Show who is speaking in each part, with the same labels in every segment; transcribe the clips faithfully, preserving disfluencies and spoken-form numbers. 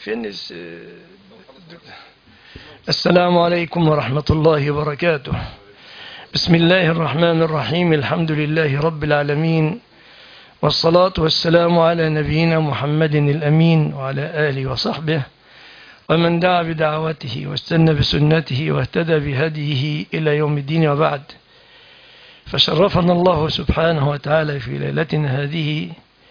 Speaker 1: فينس. السلام عليكم ورحمة الله وبركاته. بسم الله الرحمن الرحيم. الحمد لله رب العالمين، والصلاة والسلام على نبينا محمد الأمين وعلى آله وصحبه ومن دعا بدعوته واستنى بسنته واهتدى بهديه إلى يوم الدين، وبعد. فشرفنا الله سبحانه وتعالى في ليلتنا هذه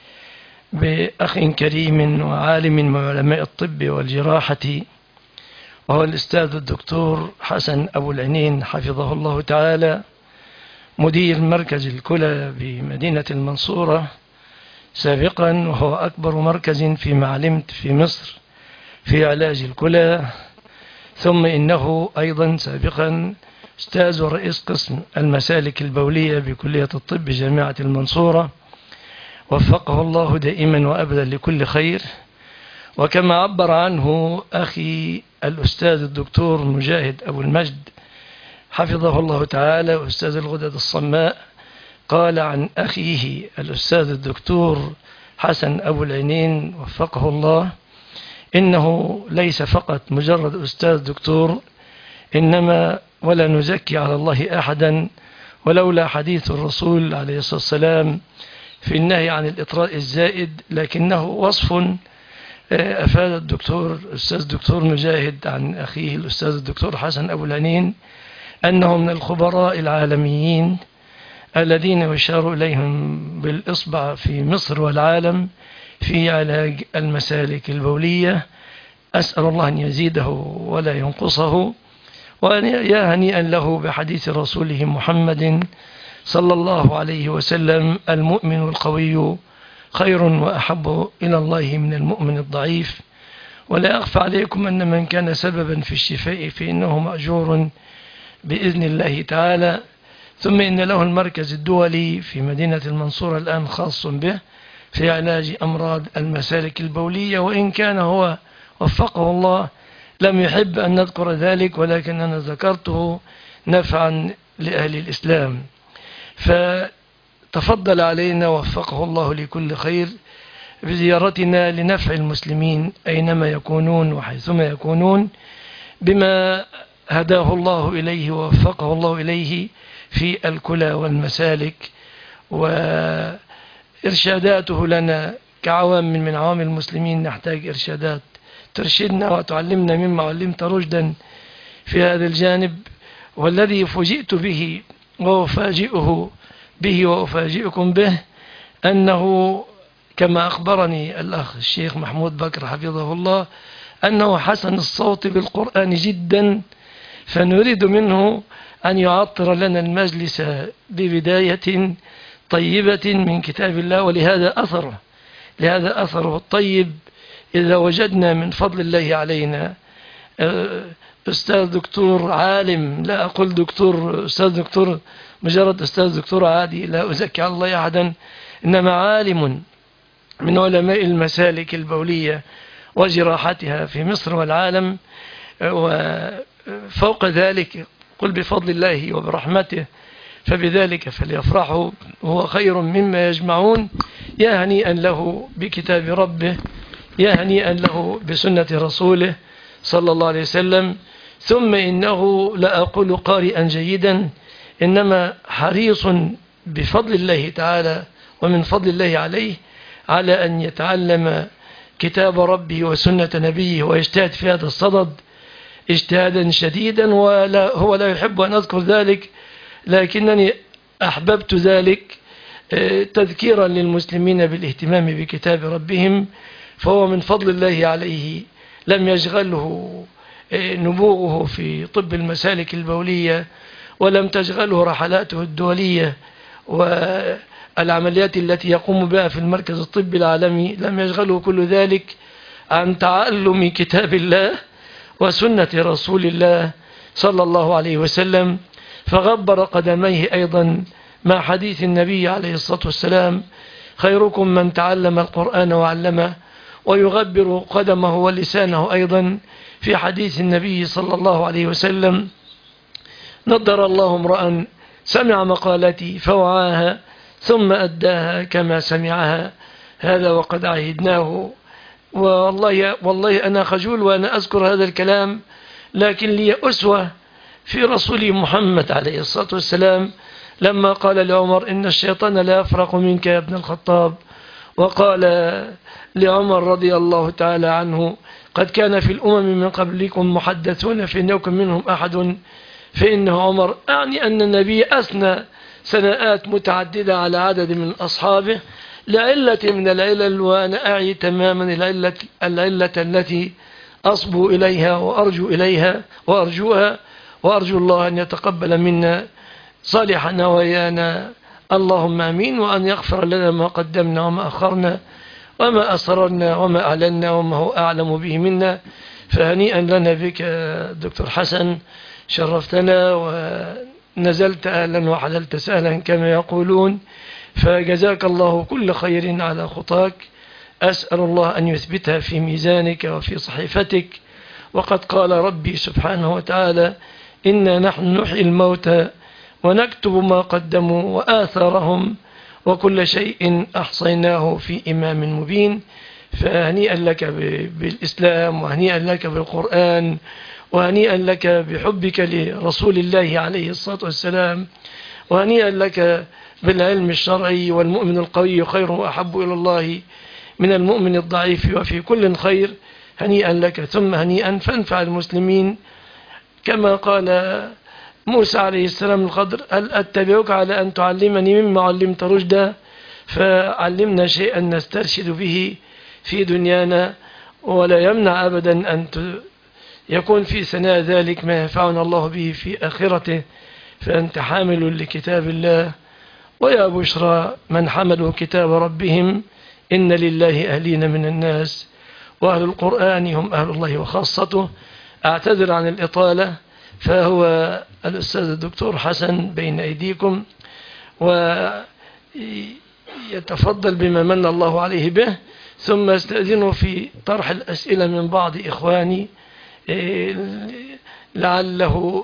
Speaker 1: بأخ كريم وعالم من علماء الطب والجراحة، وهو الأستاذ الدكتور حسن أبو العنين حفظه الله تعالى، مدير مركز الكلى بمدينة المنصورة سابقا، وهو أكبر مركز فيما علمت في مصر في علاج الكلى. ثم إنه أيضا سابقا أستاذ ورئيس قسم المسالك البولية بكلية الطب جامعة المنصورة، وفقه الله دائما وأبدا لكل خير. وكما عبر عنه أخي الأستاذ الدكتور مجاهد أبو المجد حفظه الله تعالى أستاذ الغدد الصماء، قال عن أخيه الأستاذ الدكتور حسن أبو العنين وفقه الله إنه ليس فقط مجرد أستاذ دكتور، إنما ولا نزكي على الله أحدا، ولولا حديث الرسول عليه الصلاة والسلام في النهي عن الإطراء الزائد، لكنه وصف أفاد الدكتور الأستاذ الدكتور مجاهد عن أخيه الأستاذ الدكتور حسن أبو العنين أنه من الخبراء العالميين الذين يشار إليهم بالإصبع في مصر والعالم في علاج المسالك البولية. أسأل الله أن يزيده ولا ينقصه، ويا هنيئا له بحديث رسوله محمد صلى الله عليه وسلم: المؤمن القوي خير وأحب إلى الله من المؤمن الضعيف. ولا أخفى عليكم أن من كان سببا في الشفاء فإنه مأجور بإذن الله تعالى. ثم إن له المركز الدولي في مدينة المنصورة الآن خاص به في علاج أمراض المسالك البولية، وإن كان هو وفقه الله لم يحب أن نذكر ذلك، ولكن أنا ذكرته نفعا لأهل الإسلام. فتفضل علينا وفقه الله لكل خير بزيارتنا لنفع المسلمين أينما يكونون وحيثما يكونون بما هداه الله إليه ووفقه الله إليه في الكلى والمسالك، وإرشاداته لنا كعوام من عوام المسلمين نحتاج إرشادات ترشدنا وتعلمنا مما علمت رشدا في هذا الجانب. والذي فوجئت به وأفاجئه به وأفاجئكم به أنه كما أخبرني الأخ الشيخ محمود بكر حفظه الله أنه حسن الصوت بالقرآن جدا، فنريد منه أن يعطر لنا المجلس ببداية طيبة من كتاب الله، ولهذا أثره لهذا أثره الطيب. إذا وجدنا من فضل الله علينا أستاذ دكتور عالم، لا أقول دكتور أستاذ دكتور مجرد أستاذ دكتور عادي، لا أزكي على الله أحدا، إنما عالم من علماء المسالك البولية وجراحتها في مصر والعالم. وفوق ذلك قل بفضل الله وبرحمته فبذلك فليفرحوا هو خير مما يجمعون. يا هنيئا له بكتاب ربه، يا هنيئا له بسنة رسوله صلى الله عليه وسلم. ثم إنه لا أقول قارئا جيدا، إنما حريص بفضل الله تعالى ومن فضل الله عليه على أن يتعلم كتاب ربه وسنة نبيه ويجتهد في هذا الصدد اجتهادا شديدا. ولا هو لا يحب أن أذكر ذلك، لكنني أحببت ذلك تذكيرا للمسلمين بالاهتمام بكتاب ربهم. فهو من فضل الله عليه لم يشغله نبوغه في طب المسالك البولية، ولم تشغله رحلاته الدولية والعمليات التي يقوم بها في المركز الطبي العالمي، لم يشغله كل ذلك عن تعلم كتاب الله وسنة رسول الله صلى الله عليه وسلم. فغبر قدميه أيضا مع حديث النبي عليه الصلاة والسلام: خيركم من تعلم القرآن وعلمه. ويغبر قدمه ولسانه أيضا في حديث النبي صلى الله عليه وسلم: نضر الله امرأ سمع مقالتي فوعاها ثم أداها كما سمعها. هذا وقد عهدناه والله, والله أنا خجول وأنا أذكر هذا الكلام، لكن لي أسوة في رسول محمد عليه الصلاة والسلام لما قال لعمر إن الشيطان لا يفرق منك يا ابن الخطاب، وقال لعمر رضي الله تعالى عنه قد كان في الأمم من قبلكم محدثون فإن يكن منهم أحد فإنه عمر، أعني أن النبي أثنى سنوات متعددة على عدد من أصحابه لعلة من العلل، وأنا أعي تماما العلة, العلة التي أصبو إليها وأرجو إليها وأرجوها، وأرجو الله أن يتقبل منا صالح نوايانا اللهم آمين، وأن يغفر لنا ما قدمنا وما أخرنا وما أسررنا وما أعلنا وما هو أعلم به منا. فهنيئا لنا بك دكتور حسن، شرفتنا ونزلت أهلا وحللت سهلا كما يقولون، فجزاك الله كل خير على خطاك، أسأل الله أن يثبتها في ميزانك وفي صحيفتك، وقد قال ربي سبحانه وتعالى إنا نحن نحيي الموتى ونكتب ما قدموا وآثارهم وكل شيء أحصيناه في إمام مبين. فهنيئا لك بالإسلام، وهنيئا لك بالقرآن، وهنيئا لك بحبك لرسول الله عليه الصلاة والسلام، وهنيئا لك بالعلم الشرعي، والمؤمن القوي خير وأحب إلى الله من المؤمن الضعيف وفي كل خير. هنيئا لك ثم هنيئا، فانفع المسلمين كما قال موسى عليه السلام الخضر هل أتبعك على أن تعلمني مما علمت رشدا، فعلمنا شيئا نسترشد به في دنيانا، ولا يمنع أبدا أن يكون في ثناء ذلك ما ينفعنا الله به في آخرته. فأنت حامل لكتاب الله، ويا بشرى من حملوا كتاب ربهم إن لله أهلين من الناس، وأهل القرآن هم أهل الله وخاصته. أعتذر عن الإطالة، فهو الأستاذ الدكتور حسن بين أيديكم، ويتفضل بما من الله عليه به، ثم استأذنه في طرح الأسئلة من بعض إخواني لعله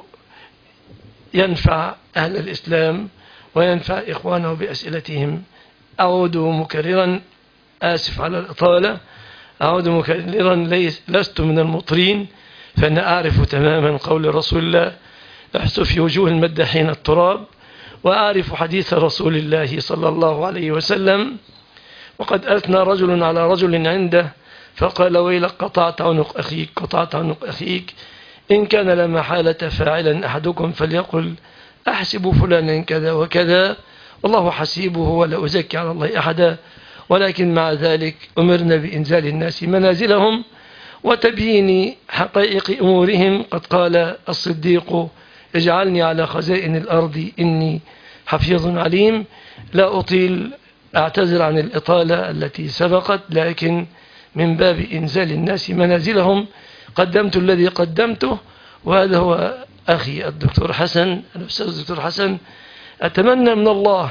Speaker 1: ينفع أهل الإسلام وينفع إخوانه بأسئلتهم. أعود مكررا، آسف على الإطالة، أعود مكررا لست من المطرين، فأنا أعرف تماما قول رسول الله أحس في وجوه المدحين التراب، وأعرف حديث رسول الله صلى الله عليه وسلم وقد أثنى رجل على رجل عنده فقال ويلك قطعت عنق أخيك قطعت عنق أخيك، إن كان لا محالة فاعلا أحدكم فليقل أحسب فلانا كذا وكذا والله حسيبه ولا أزكي على الله أحدا، ولكن مع ذلك أمرنا بإنزال الناس منازلهم وتبيين حقائق أمورهم. قد قال الصديق اجعلني على خزائن الأرض إني حفيظ عليم. لا أطيل، أعتذر عن الإطالة التي سبقت، لكن من باب إنزال الناس منازلهم قدمت الذي قدمته، وهذا هو أخي الدكتور حسن، الأستاذ الدكتور حسن. أتمنى من الله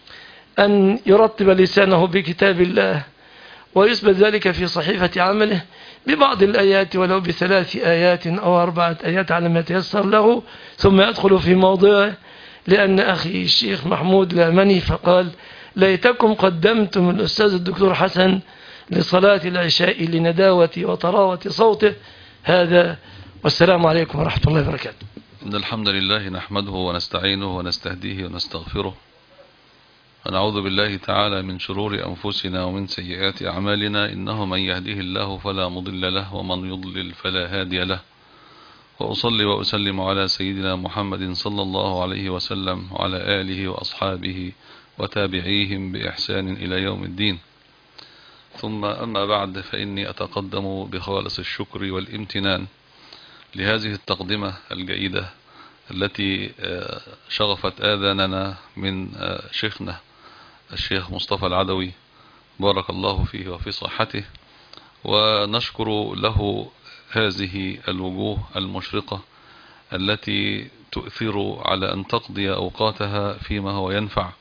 Speaker 1: أن يرتب لسانه بكتاب الله ويثبت ذلك في صحيفة عمله ببعض الآيات ولو بثلاث آيات أو أربعة آيات على ما تيسر له، ثم يدخل في موضوعه. لأن أخي الشيخ محمود لامني فقال ليتكم قدمتم الأستاذ الدكتور حسن لصلاة العشاء لنداوة وطراوة صوته هذا. والسلام عليكم ورحمة الله وبركاته.
Speaker 2: إن الحمد لله نحمده ونستعينه ونستهديه ونستغفره، ونعوذ بالله تعالى من شرور أنفسنا ومن سيئات أعمالنا، إنه من يهده الله فلا مضل له ومن يضلل فلا هادي له، وأصلي وأسلم على سيدنا محمد صلى الله عليه وسلم وعلى آله وأصحابه وتابعيهم بإحسان إلى يوم الدين. ثم أما بعد، فإني أتقدم بخالص الشكر والامتنان لهذه التقدمة الجيدة التي شغفت آذاننا من شيخنا الشيخ مصطفى العدوي بارك الله فيه وفي صحته، ونشكر له هذه الوجوه المشرقة التي تؤثر على أن تقضي أوقاتها فيما هو ينفع،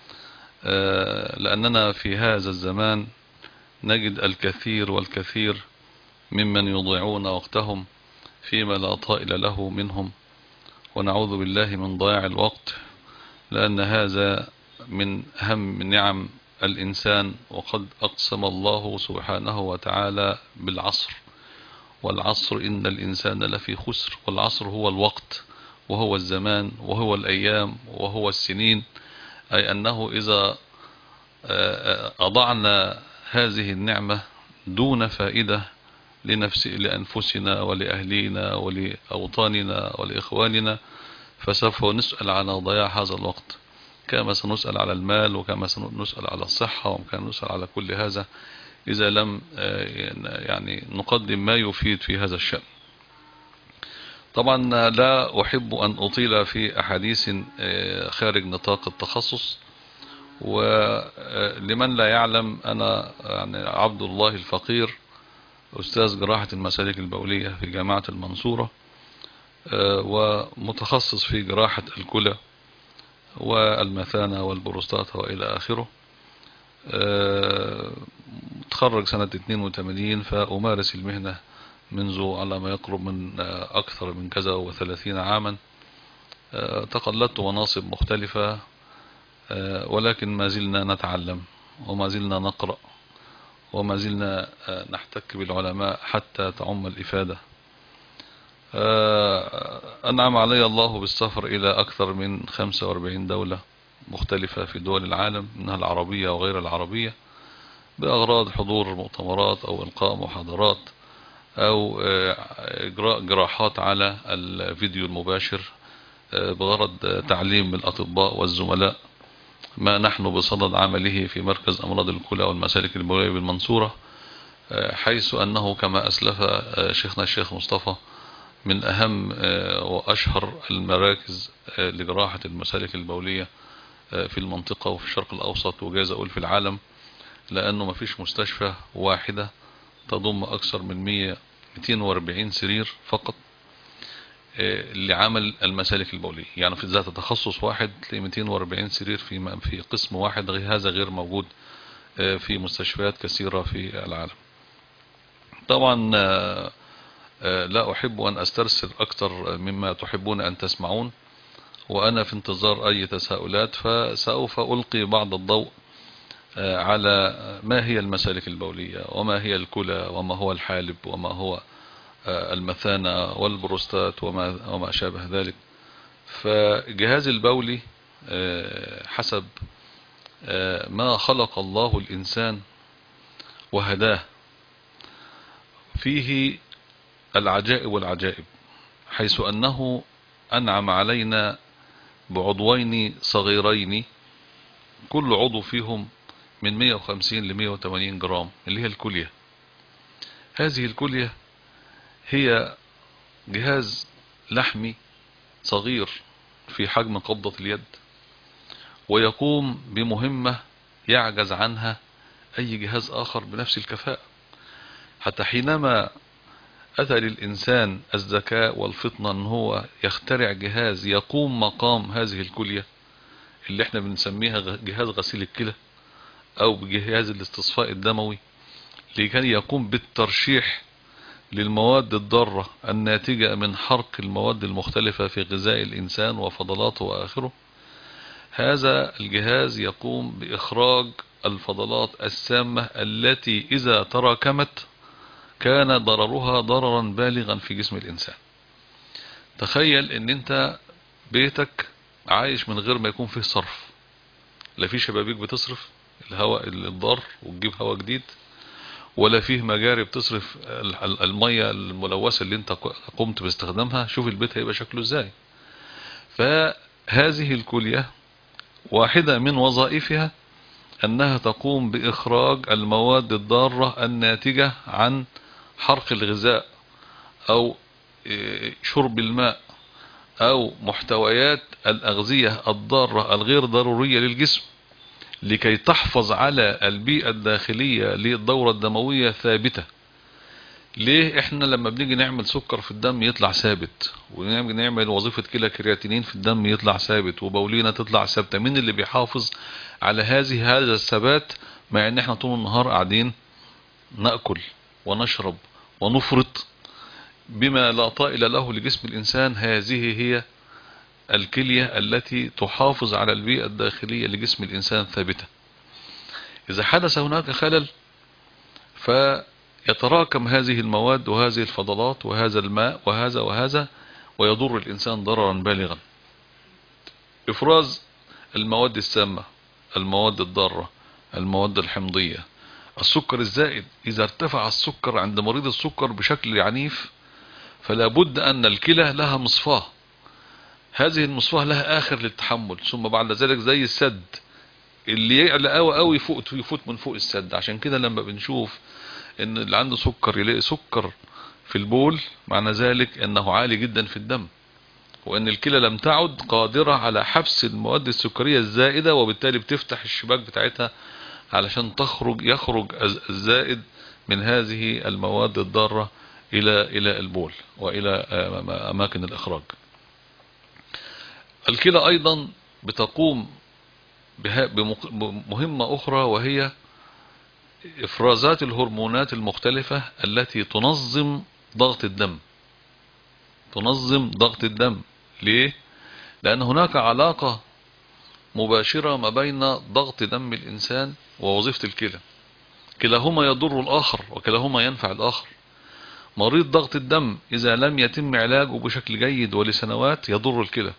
Speaker 2: لأننا في هذا الزمان نجد الكثير والكثير ممن يضيعون وقتهم فيما لا طائل له منهم، ونعوذ بالله من ضياع الوقت، لأن هذا من أهم نعم الإنسان، وقد أقسم الله سبحانه وتعالى بالعصر، والعصر إن الإنسان لفي خسر. والعصر هو الوقت، وهو الزمان، وهو الأيام، وهو السنين. أي أنه إذا أضعنا هذه النعمة دون فائدة لنفس لأنفسنا ولأهلينا ولأوطاننا ولإخواننا، فسوف نسأل على ضياع هذا الوقت، كما سنسأل على المال، وكما سنسأل على الصحة، وكما نسأل على كل هذا إذا لم يعني نقدم ما يفيد في هذا الشأن. طبعا لا أحب أن أطيل في أحاديث خارج نطاق التخصص. ولمن لا يعلم، أنا يعني عبد الله الفقير، أستاذ جراحة المسالك البولية في جامعة المنصورة، ومتخصص في جراحة الكلى والمثانة والبروستاتا وإلى آخره. تخرج سنة اثنين وثمانين، فأمارس المهنة منذ على ما يقرب من أكثر من كذا وثلاثين عاما. تقلدت مناصب مختلفة، ولكن ما زلنا نتعلم، وما زلنا نقرأ، وما زلنا نحتك بالعلماء حتى تعم الإفادة. أنعم علي الله بالسفر إلى أكثر من خمسة وأربعين دولة مختلفة في دول العالم، منها العربية وغير العربية، بأغراض حضور مؤتمرات أو إلقاء محاضرات أو إجراء جراحات على الفيديو المباشر بغرض تعليم الأطباء والزملاء ما نحن بصدد عمله في مركز أمراض الكلى والمسالك البولية بالمنصورة، حيث أنه كما أسلف شيخنا الشيخ مصطفى من أهم وأشهر المراكز لجراحة المسالك البولية في المنطقة وفي الشرق الأوسط، وجايز أقول في العالم، لأنه ما فيش مستشفى واحدة تضم أكثر من مئتين وأربعين سرير فقط لعمل المسالك البولية. يعني في ذات تخصص واحد تلاقي مئتين وأربعين سرير في في قسم واحد، غير هذا غير موجود في مستشفيات كثيرة في العالم. طبعا لا أحب أن أسترسل أكثر مما تحبون أن تسمعون، وأنا في انتظار أي تساؤلات، فسوف ألقي بعض الضوء على ما هي المسالك البولية، وما هي الكلى، وما هو الحالب، وما هو المثانة والبروستات وما, وما شابه ذلك. فالجهاز البولي حسب ما خلق الله الإنسان وهداه فيه العجائب والعجائب، حيث أنه أنعم علينا بعضوين صغيرين، كل عضو فيهم من مئة وخمسين ل مئة وثمانين جرام، اللي هي الكلية. هذه الكلية هي جهاز لحمي صغير في حجم قبضة اليد، ويقوم بمهمة يعجز عنها أي جهاز آخر بنفس الكفاءة. حتى حينما أتى للإنسان الذكاء والفطنة أن هو يخترع جهاز يقوم مقام هذه الكلية، اللي احنا بنسميها جهاز غسيل الكلى أو بجهاز الاستصفاء الدموي، لكي يقوم بالترشيح للمواد الضارة الناتجة من حرق المواد المختلفة في غذاء الإنسان وفضلاته وآخره. هذا الجهاز يقوم بإخراج الفضلات السامة التي إذا تراكمت كان ضررها ضررا بالغا في جسم الإنسان. تخيل ان انت بيتك عايش من غير ما يكون فيه صرف، لا فيه شبابيك بتصرف الهواء الضار وتجيب هواء جديد، ولا فيه مجاري بتصرف المية الملوثة اللي انت قمت باستخدامها. شوف البيت هيبقى شكله ازاي. فهذه الكلية واحدة من وظائفها انها تقوم باخراج المواد الضارة الناتجة عن حرق الغذاء او شرب الماء او محتويات الاغذية الضارة الغير ضرورية للجسم، لكي تحفظ على البيئة الداخلية للدورة الدموية ثابتة. ليه احنا لما بنيجي نعمل سكر في الدم يطلع ثابت، ونعمل نعمل وظيفة كلى كرياتينين في الدم يطلع ثابت، وبولينا تطلع ثابتة؟ مين اللي بيحافظ على هذه هذا الثبات، مع ان احنا طول النهار قاعدين نأكل ونشرب ونفرط بما لا طائل له لجسم الإنسان؟ هذه هي الكلية التي تحافظ على البيئة الداخلية لجسم الإنسان ثابتة. إذا حدث هناك خلل فيتراكم هذه المواد وهذه الفضلات وهذا الماء وهذا وهذا ويضر الإنسان ضررا بالغا. إفراز المواد السامة، المواد الضارة، المواد الحمضية، السكر الزائد. إذا ارتفع السكر عند مريض السكر بشكل عنيف فلا بد أن الكلى لها مصفاة، هذه المصفاة لها آخر للتحمل، ثم بعد ذلك زي السد اللي يعلى قوي قوي فوق يفوت من فوق السد. عشان كده لما بنشوف ان اللي عنده سكر يلاقي سكر في البول، معنى ذلك انه عالي جدا في الدم، وان الكلى لم تعد قادرة على حبس المواد السكرية الزائدة، وبالتالي بتفتح الشباك بتاعتها علشان تخرج يخرج الزائد من هذه المواد الضارة الى الى البول والى اماكن الاخراج. الكلى ايضا بتقوم بمهمة اخرى، وهي افرازات الهرمونات المختلفة التي تنظم ضغط الدم. تنظم ضغط الدم ليه؟ لان هناك علاقة مباشرة ما بين ضغط دم الانسان ووظيفة الكلى، كلاهما يضر الاخر وكلاهما ينفع الاخر. مريض ضغط الدم اذا لم يتم علاجه بشكل جيد ولسنوات يضر الكلى،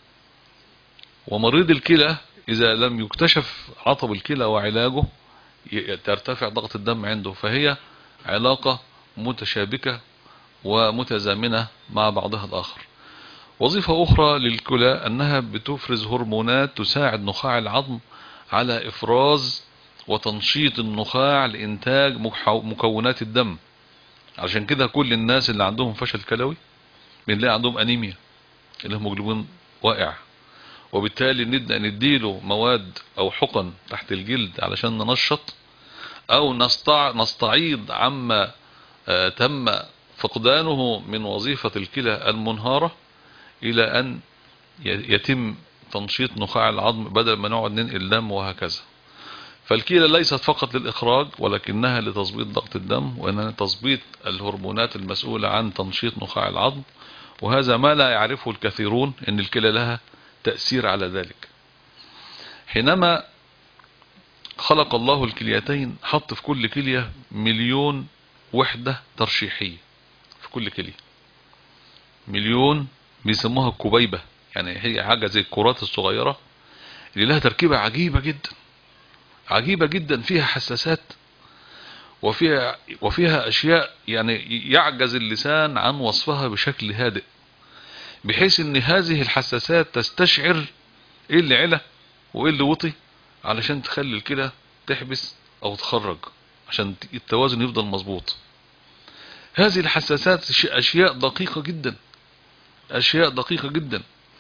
Speaker 2: ومريض الكلى اذا لم يكتشف عطب الكلى وعلاجه ترتفع ضغط الدم عنده. فهي علاقة متشابكة ومتزامنة مع بعضها الآخر. وظيفة أخرى للكلى أنها بتفرز هرمونات تساعد نخاع العظم على إفراز وتنشيط النخاع لإنتاج مكونات الدم. عشان كده كل الناس اللي عندهم فشل كلوي بنلاقي عندهم أنيميا، الهيموجلوبين واقع، وبالتالي نبدأ نديله مواد او حقن تحت الجلد علشان ننشط او نستع... نستعيض عما آه تم فقدانه من وظيفة الكلى المنهارة، الى ان يتم تنشيط نخاع العظم بدل ما نقعد ننقل دم وهكذا. فالكلى ليست فقط للإخراج ولكنها لتظبيط ضغط الدم، وانها تظبيط الهرمونات المسؤولة عن تنشيط نخاع العظم. وهذا ما لا يعرفه الكثيرون، ان الكلى لها تأثير على ذلك. حينما خلق الله الكليتين حط في كل كلية مليون وحدة ترشيحية، في كل كلية مليون، بيسموها الكبيبة، يعني هي حاجة زي الكرات الصغيرة اللي لها تركيبة عجيبة جدا عجيبة جدا، فيها حساسات وفيها وفيها اشياء يعني يعجز اللسان عن وصفها بشكل هادئ، بحيث ان هذه الحساسات تستشعر ايه اللي علا وايه اللي وطي علشان تخلي الكلى تحبس او تخرج عشان التوازن يفضل مظبوط. هذه الحساسات اشياء دقيقة جدا، اشياء دقيقة جدا.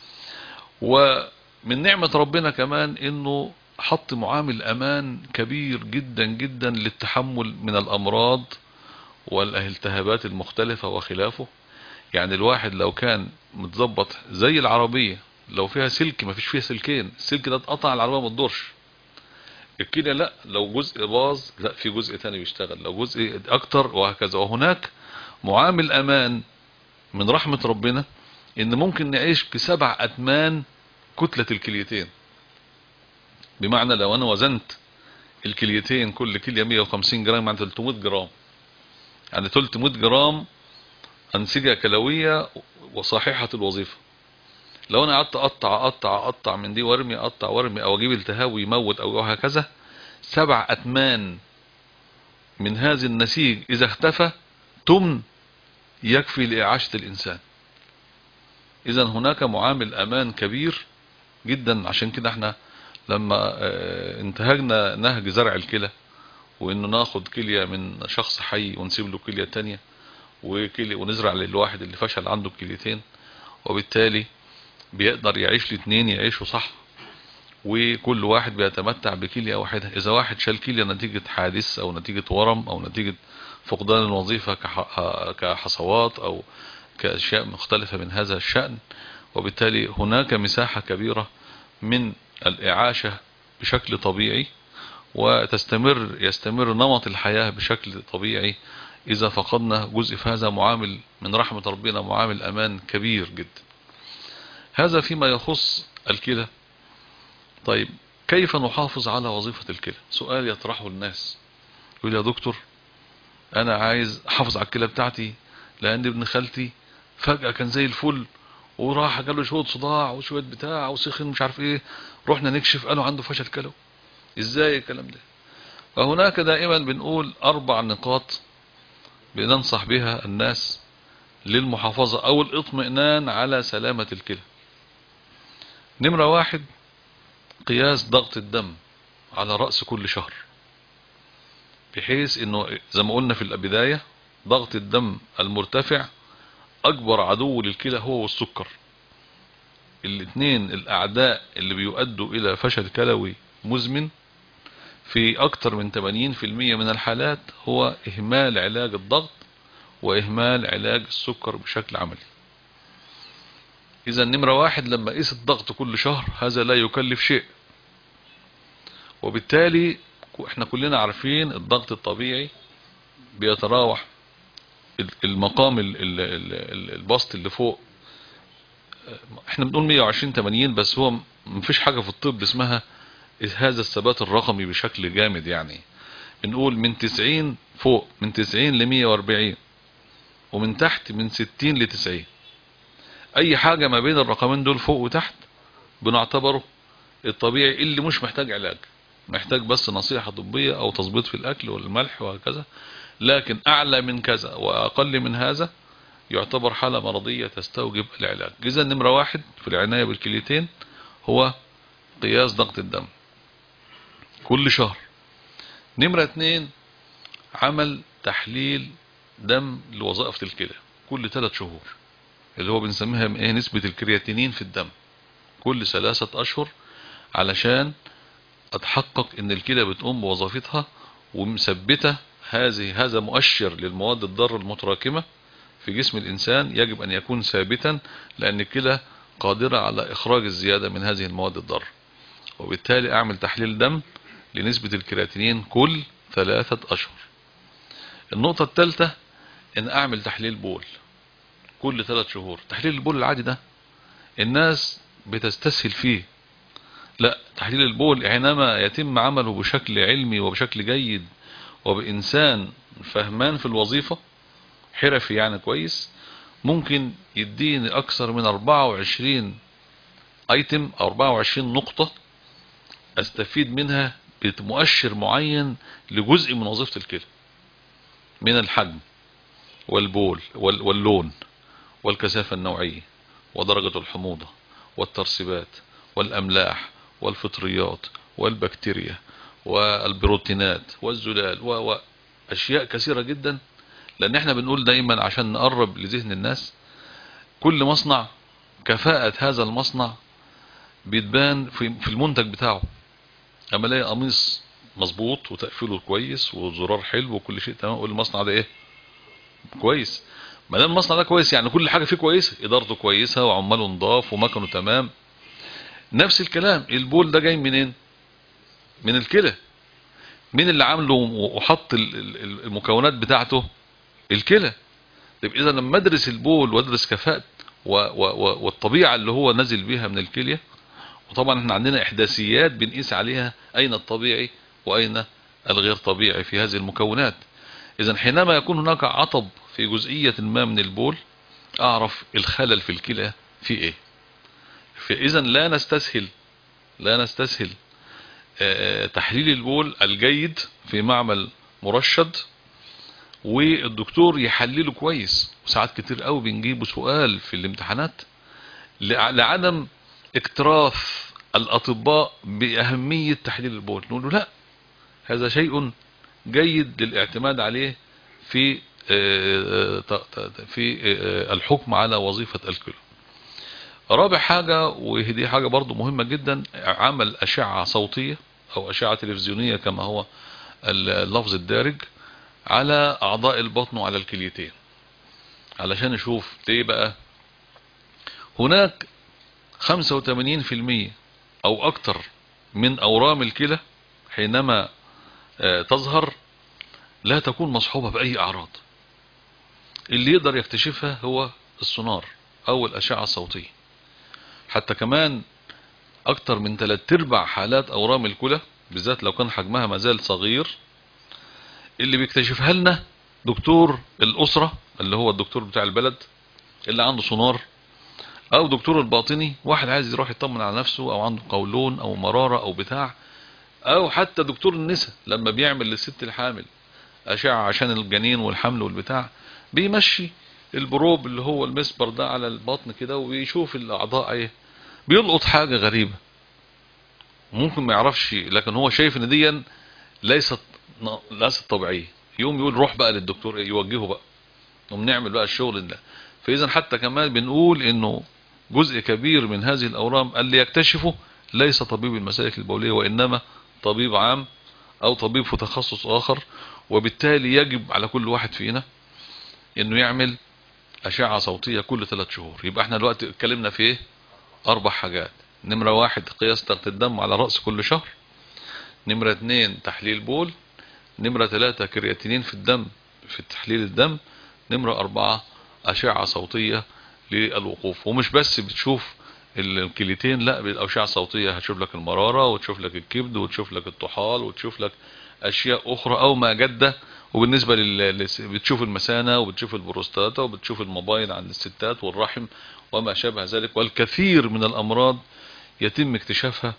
Speaker 2: ومن نعمة ربنا كمان انه حط معامل امان كبير جدا جدا للتحمل من الامراض والالتهابات المختلفة وخلافه. يعني الواحد لو كان متظبط زي العربية، لو فيها سلك ما فيش فيها سلكين، السلك ده اتقطع العربية ما تدورش. الكلى لا، لو جزء باظ لا في جزء تاني بيشتغل، لو جزء اكتر وهكذا. وهناك معامل امان من رحمة ربنا ان ممكن نعيش بسبع اتمان كتلة الكليتين. بمعنى لو انا وزنت الكليتين كل كلية مية وخمسين جرام عن ثلاثمائة جرام، يعني ثلاثمائة جرام انسجة كلوية وصحيحة الوظيفة. لو انا قعدت اقطع اقطع اقطع من دي وارمي اقطع وارمي او اجيب التهاب ويموت او هكذا، سبع اتمان من هذا النسيج اذا اختفى تمن يكفي لاعاشة الانسان. اذا هناك معامل امان كبير جدا. عشان كده احنا لما انتهجنا نهج زرع الكلى، وانه ناخد كلية من شخص حي ونسيب له كلية تانية، وكلي ونزرع للواحد اللي فشل عنده كليتين، وبالتالي بيقدر يعيش الاثنين يعيشوا صح، وكل واحد بيتمتع بكلية واحدة. اذا واحد شال كلية نتيجة حادث او نتيجة ورم او نتيجة فقدان الوظيفة كحصوات او كاشياء مختلفة من هذا الشأن، وبالتالي هناك مساحة كبيرة من الاعاشة بشكل طبيعي، وتستمر يستمر نمط الحياة بشكل طبيعي. اذا فقدنا جزء في هذا معامل من رحمة ربنا، معامل امان كبير جدا. هذا فيما يخص الكلى. طيب كيف نحافظ على وظيفة الكلى؟ سؤال يطرحه الناس. يقول يا دكتور انا عايز احافظ على الكلى بتاعتي لان ابن خالتي فجأة كان زي الفل وراح جاله شوية صداع وشوية بتاع وسخن مش عارف ايه، رحنا نكشف قالوا عنده فشل كلوي. ازاي الكلام ده؟ فهناك دائما بنقول اربع نقاط بننصح بها الناس للمحافظة او الاطمئنان على سلامة الكلى. نمرة واحد، قياس ضغط الدم على رأس كل شهر، بحيث انه زي ما قلنا في البداية ضغط الدم المرتفع اكبر عدو للكلى هو والسكر. الاثنين الاعداء اللي بيؤدوا الى فشل كلوي مزمن في اكتر من ثمانين بالمئة من الحالات هو اهمال علاج الضغط واهمال علاج السكر بشكل عملي. اذا نمرة واحد لما قيس الضغط كل شهر هذا لا يكلف شيء، وبالتالي احنا كلنا عارفين الضغط الطبيعي بيتراوح المقام البسط اللي فوق، احنا بنقول مية وعشرين ثمانين، بس هو مفيش حاجة في الطب اسمها هذا الثبات الرقمي بشكل جامد. يعني بنقول من تسعين فوق، من تسعين ل مية واربعين، ومن تحت من ستين ل تسعين. اي حاجة ما بين الرقمين دول فوق وتحت بنعتبره الطبيعي اللي مش محتاج علاج، محتاج بس نصيحة طبية او تظبيط في الاكل والملح وهكذا. لكن اعلى من كذا واقل من هذا يعتبر حالة مرضية تستوجب العلاج. اذا نمرة واحد في العناية بالكليتين هو قياس ضغط الدم كل شهر. نمرة اتنين، عمل تحليل دم لوظائف الكلى كل ثلاث شهور، اللي هو بنسميها ايه، نسبة الكرياتينين في الدم كل ثلاثة اشهر، علشان اتحقق ان الكلى بتقوم بوظيفتها ومثبتة هذه. هذا مؤشر للمواد الضارة المتراكمة في جسم الانسان، يجب ان يكون ثابتا لان الكلى قادرة على اخراج الزيادة من هذه المواد الضارة. وبالتالي اعمل تحليل دم لنسبة الكرياتينين كل ثلاثة اشهر. النقطة الثالثة ان اعمل تحليل بول كل ثلاث شهور. تحليل البول العادي ده الناس بتستسهل فيه، لا، تحليل البول حينما يتم عمله بشكل علمي وبشكل جيد وبإنسان فهمان في الوظيفة حرفي يعني كويس، ممكن يديني اكثر من اربعة وعشرين ايتم او اربعة وعشرين نقطة استفيد منها بمؤشر معين لجزء من وظيفة الكلى، من الحجم والبول واللون والكثافة النوعية ودرجة الحموضة والترسبات والاملاح والفطريات والبكتيريا والبروتينات والزلال واشياء كثيرة جدا. لان احنا بنقول دايما عشان نقرب لذهن الناس كل مصنع كفاءة هذا المصنع بتبان في المنتج بتاعه. اما الاقي قميص مظبوط وتقفيله كويس وزرار حلو وكل شيء تمام، اقول المصنع ده ايه كويس. ما دام المصنع ده كويس يعني كل حاجة فيه كويسة، ادارته كويسة وعماله نضاف ومكنه تمام. نفس الكلام البول ده جاي منين؟ من الكلى. مين اللي عامله وحط المكونات بتاعته؟ الكلى. طيب اذا لما ادرس البول وادرس كفاءة والطبيعة اللي هو نازل بيها من الكلية، وطبعا احنا عندنا احداثيات بنقيس عليها اين الطبيعي واين الغير طبيعي في هذه المكونات. اذا حينما يكون هناك عطب في جزئية ما من البول اعرف الخلل في الكلى في ايه. فاذا لا نستسهل لا نستسهل اه تحليل البول الجيد في معمل مرشد والدكتور يحلله كويس. وساعات كتير قوي بنجيبه سؤال في الامتحانات لعدم اكتراث الاطباء باهمية تحليل البول، نقول له لا، هذا شيء جيد للاعتماد عليه في في الحكم على وظيفة الكلى. رابع حاجة وهذه حاجة برضو مهمة جدا، عمل اشعة صوتية او اشعة تلفزيونية كما هو اللفظ الدارج على اعضاء البطن وعلى الكليتين، علشان نشوف ليه بقى هناك خمسة وثمانين بالمئة او اكتر من اورام الكلى حينما تظهر لا تكون مصحوبة باي اعراض. اللي يقدر يكتشفها هو السونار او الاشعة الصوتية. حتى كمان اكتر من ثلاث ارباع حالات اورام الكلى بالذات لو كان حجمها مازال صغير اللي بيكتشفها لنا دكتور الاسرة اللي هو الدكتور بتاع البلد اللي عنده سونار، او دكتور الباطني واحد عايز يروح يطمن على نفسه او عنده قولون او مرارة او بتاع، او حتى دكتور النساء لما بيعمل للست الحامل اشعة عشان الجنين والحمل والبتاع بيمشي البروب اللي هو المسبر ده على البطن كده وبيشوف الاعضاء ايه، بيلقط حاجة غريبة ممكن ما يعرفش، لكن هو شايف ان دي ليست ليست طبيعية، يوم يقول روح بقى للدكتور يوجهه بقى وبنعمل بقى الشغل ده. فاذا حتى كمان بنقول انه جزء كبير من هذه الاورام اللي يكتشفه ليس طبيب المسالك البولية وانما طبيب عام او طبيب في تخصص اخر، وبالتالي يجب على كل واحد فينا انه يعمل اشعة صوتية كل ثلاث شهور. يبقى احنا دلوقتي اتكلمنا في ايه؟ اربع حاجات. نمرة واحد قياس ضغط الدم على رأس كل شهر. نمرة اتنين تحليل بول. نمرة ثلاثة كرياتينين في الدم في تحليل الدم. نمرة اربعة اشعة صوتية للوقوف. ومش بس بتشوف الكليتين، لا بالاشعة الصوتية هتشوف لك المرارة وتشوف لك الكبد وتشوف لك الطحال وتشوف لك اشياء اخرى او ما جدة. وبالنسبة لل بتشوف المثانة وبتشوف البروستاتا وبتشوف الموبايل عند الستات والرحم وما شابه ذلك. والكثير من الامراض يتم اكتشافها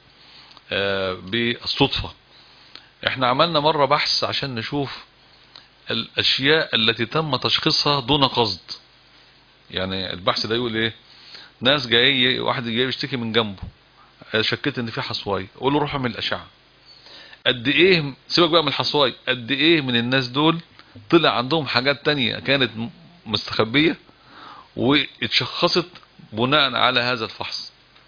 Speaker 2: بالصدفة. احنا عملنا مرة بحث عشان نشوف الاشياء التي تم تشخيصها دون قصد. يعني البحث ده يقول ايه؟ ناس جاي واحد جاي يشتكي من جنبه شكيت ان في حصواي، قول له روح اعمل اشعه. قد ايه سيبك بقى من الحصواي، قد ايه من الناس دول طلع عندهم حاجات تانية كانت مستخبيه واتشخصت بناء على هذا الفحص.